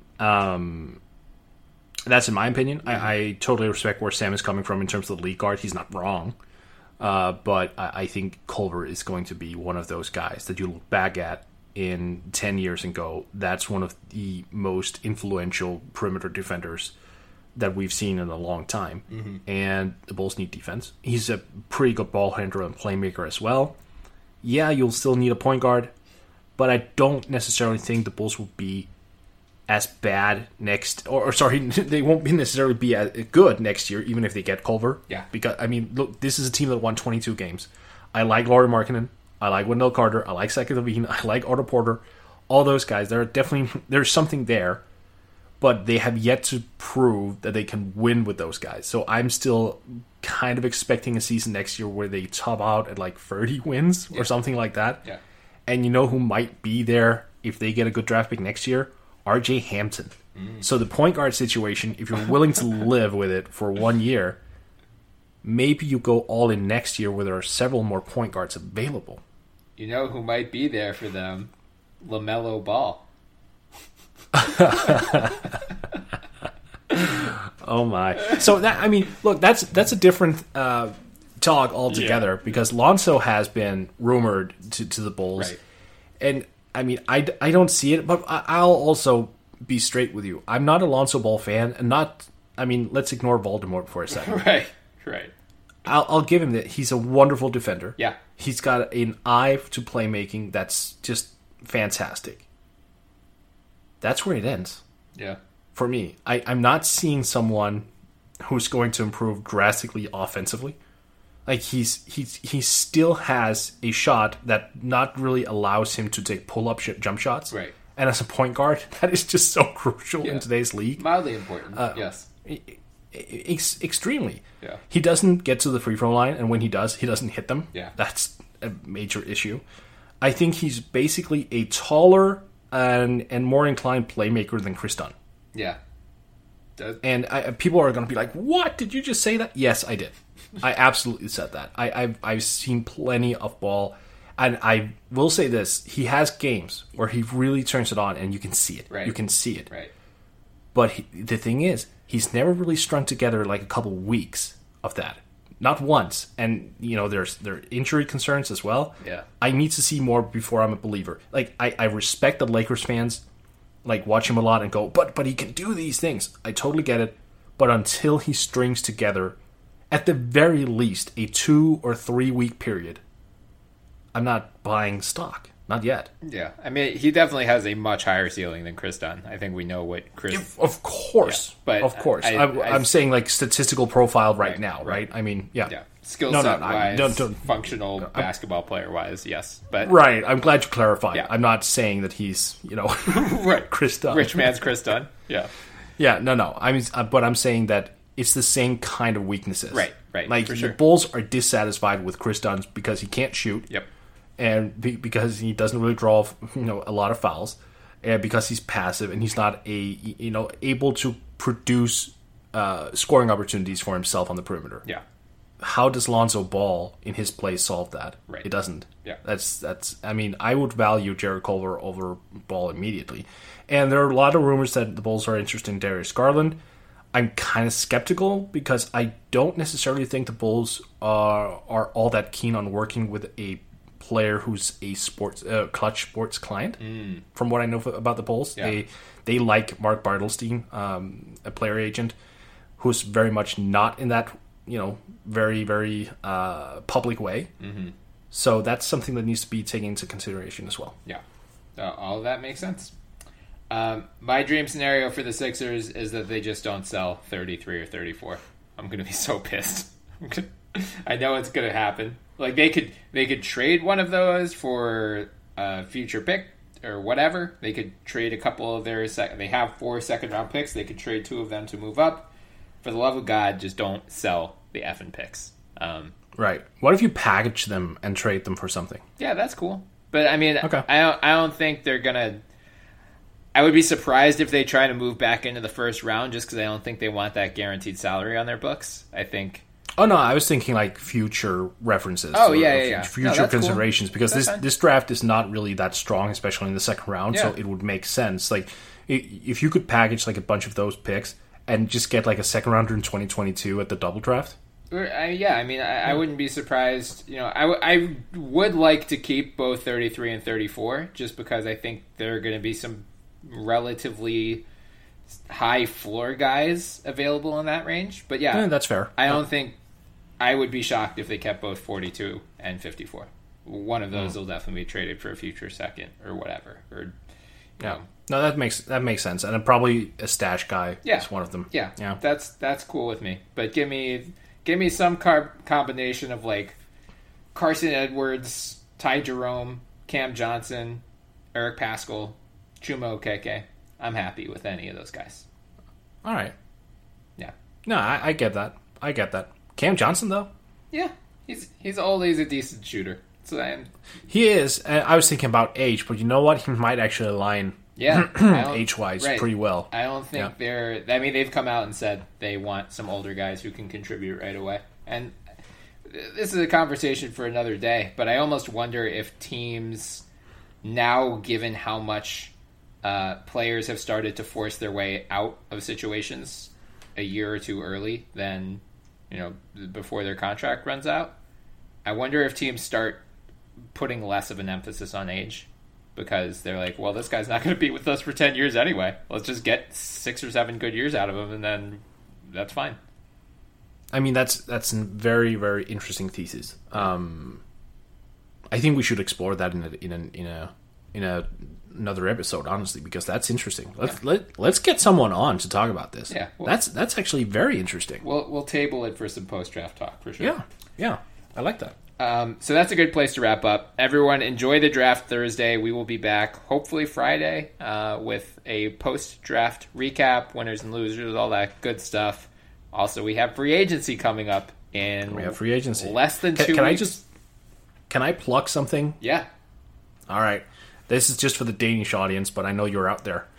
That's in my opinion. Mm-hmm. I totally respect where Sam is coming from in terms of the lead guard. He's not wrong. But I think Culver is going to be one of those guys that you look back at in 10 years and go, that's one of the most influential perimeter defenders that we've seen in a long time. Mm-hmm. And the Bulls need defense. He's a pretty good ball handler and playmaker as well. Yeah, you'll still need a point guard, but I don't necessarily think the Bulls will be as bad they won't be necessarily be as good next year, even if they get Culver. Yeah. Because, I mean, look, this is a team that won 22 games. I like Lauri Markkanen. I like Wendell Carter. I like Zach LaVine. I like Otto Porter. All those guys. There's something there, but they have yet to prove that they can win with those guys. So I'm still kind of expecting a season next year where they top out at like 30 wins or something like that. Yeah. And you know who might be there if they get a good draft pick next year? RJ Hampton. So the point guard situation, if you're willing to live with it for 1 year, maybe you go all in next year where there are several more point guards available. You know who might be there for them? LaMelo Ball. Oh my! So that, I mean, look, that's a different talk altogether, because Lonzo has been rumored to the Bulls, right. And I mean, I don't see it, but I'll also be straight with you. I'm not a Lonzo Ball fan, and let's ignore Voldemort for a second. Right. I'll give him that. He's a wonderful defender. Yeah. He's got an eye to playmaking that's just fantastic. That's where it ends. Yeah. For me, I'm not seeing someone who's going to improve drastically offensively. Like he still has a shot that not really allows him to take pull-up jump shots. Right. And as a point guard, that is just so crucial in today's league. Mildly important. Yes. Extremely. Yeah. He doesn't get to the free throw line, and when he does, he doesn't hit them. Yeah. That's a major issue. I think he's basically a taller and more inclined playmaker than Chris Dunn. Yeah. And people are going to be like, "What? Did you just say that?" Yes, I did. I absolutely said that. I've seen plenty of ball, and I will say this: he has games where he really turns it on, and you can see it. Right. You can see it. Right. But the thing is, he's never really strung together like a couple weeks of that. Not once. And there are injury concerns as well. Yeah. I need to see more before I'm a believer. Like I respect the Lakers fans. Like, watch him a lot and go, but he can do these things. I totally get it. But until he strings together, at the very least, a 2 or 3 week period, I'm not buying stock. Not yet. Yeah. I mean, he definitely has a much higher ceiling than Chris Dunn. I think we know what Chris... Yeah, of course. Yeah, but of course. I'm saying, like, statistical profile right now, right? I mean, yeah. Yeah. Skill set-wise, don't, functional basketball player-wise, yes. But right. I'm glad you clarified. Yeah. I'm not saying that he's, right. Chris Dunn. Rich man's Chris Dunn. Yeah. Yeah, no. But I'm saying that it's the same kind of weaknesses. Right. Like, for sure. the Bulls are dissatisfied with Chris Dunn because he can't shoot. Yep. And because he doesn't really draw, a lot of fouls, and because he's passive and he's not able to produce scoring opportunities for himself on the perimeter. Yeah. How does Lonzo Ball in his play solve that? Right. It doesn't. Yeah. That's. I mean, I would value Jared Culver over Ball immediately, and there are a lot of rumors that the Bulls are interested in Darius Garland. I'm kind of skeptical because I don't necessarily think the Bulls are all that keen on working with a player who's a clutch sports client. From what I know about the Bulls, they like Mark Bartelstein, a player agent who's very much not in that very very public way. Mm-hmm. So that's something that needs to be taken into consideration as well. Yeah, all of that makes sense. My dream scenario for the Sixers is that they just don't sell 33 or 34. I'm gonna be so pissed. I know it's gonna happen. Like they could trade one of those for a future pick or whatever. They could trade a couple of their they have 4 second-round picks. They could trade 2 of them to move up. For the love of God, just don't sell the effing picks. Right. What if you package them and trade them for something? Yeah, that's cool. But I mean, okay. I don't think they're gonna. I would be surprised if they try to move back into the first round just because I don't think they want that guaranteed salary on their books. I think. Oh no, I was thinking like future references. Oh yeah. Future considerations cool. because this draft is not really that strong, especially in the second round. Yeah. So it would make sense. Like if you could package like a bunch of those picks and just get like a second rounder in 2022 at the double draft. I wouldn't be surprised. I would like to keep both 33 and 34 just because I think there are going to be some relatively high floor guys available in that range. But yeah, that's fair. I don't think I would be shocked if they kept both 42 and 54. One of those will definitely be traded for a future second or whatever. Or no, that makes sense, and probably a stash guy is one of them. Yeah, that's cool with me. But give me some combination of like Carson Edwards, Ty Jerome, Cam Johnson, Eric Paschal, Chuma Okeke. I'm happy with any of those guys. All right. Yeah. No, I get that. Cam Johnson, though? Yeah. He's old. He's a decent shooter. So he is. I was thinking about age, but you know what? He might actually align age-wise pretty well. I don't think they're... I mean, they've come out and said they want some older guys who can contribute right away. And this is a conversation for another day, but I almost wonder if teams now, given how much players have started to force their way out of situations a year or two early than, before their contract runs out, I wonder if teams start putting less of an emphasis on age because they're like, well, this guy's not going to be with us for 10 years anyway. Let's just get 6 or 7 good years out of him, and then that's fine. I mean, that's a very, very interesting thesis. I think we should explore that in another episode, honestly, because that's interesting. Let's get someone on to talk about this. Yeah, that's actually very interesting. We'll table it for some post-draft talk for sure. Yeah, I like that. So that's a good place to wrap up. Everyone, enjoy the draft Thursday. We will be back hopefully Friday with a post-draft recap, winners and losers, all that good stuff. Also, we have free agency coming up in less than 2 weeks. Can I plug something? Yeah. All right. This is just for the Danish audience, but I know you're out there.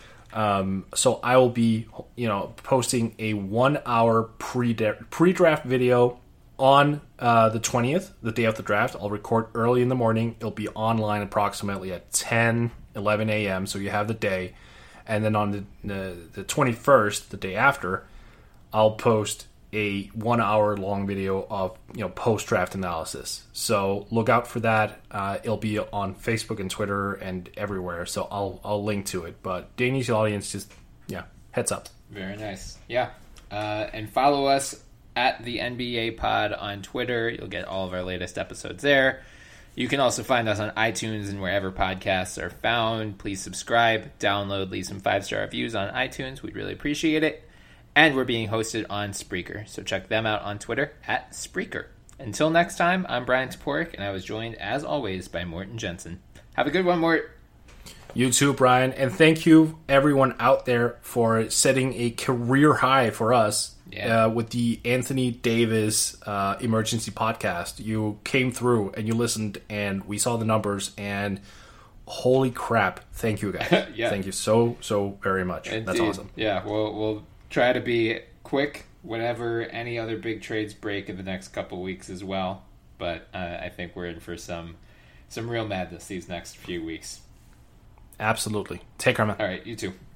So I will be, posting a 1-hour pre-draft video on the 20th, the day of the draft. I'll record early in the morning. It'll be online approximately at 10, 11 a.m., so you have the day. And then on the 21st, the day after, I'll post a 1-hour long video of post-draft analysis. So look out for that. It'll be on Facebook and Twitter and everywhere. So I'll link to it. But Danish audience, just heads up. Very nice. Yeah, and follow us at the NBA Pod on Twitter. You'll get all of our latest episodes there. You can also find us on iTunes and wherever podcasts are found. Please subscribe, download, leave some 5-star reviews on iTunes. We'd really appreciate it. And we're being hosted on Spreaker, so check them out on Twitter at Spreaker. Until next time, I'm Brian Toporek, and I was joined, as always, by Morten Jensen. Have a good one, Mort. You too, Brian. And thank you, everyone out there, for setting a career high for us with the Anthony Davis Emergency Podcast. You came through, and you listened, and we saw the numbers, and holy crap. Thank you, guys. Thank you so very much. Indeed. That's awesome. Yeah, we'll try to be quick whenever any other big trades break in the next couple weeks as well. But I think we're in for some real madness these next few weeks. Absolutely. Take care, man. All right, you too.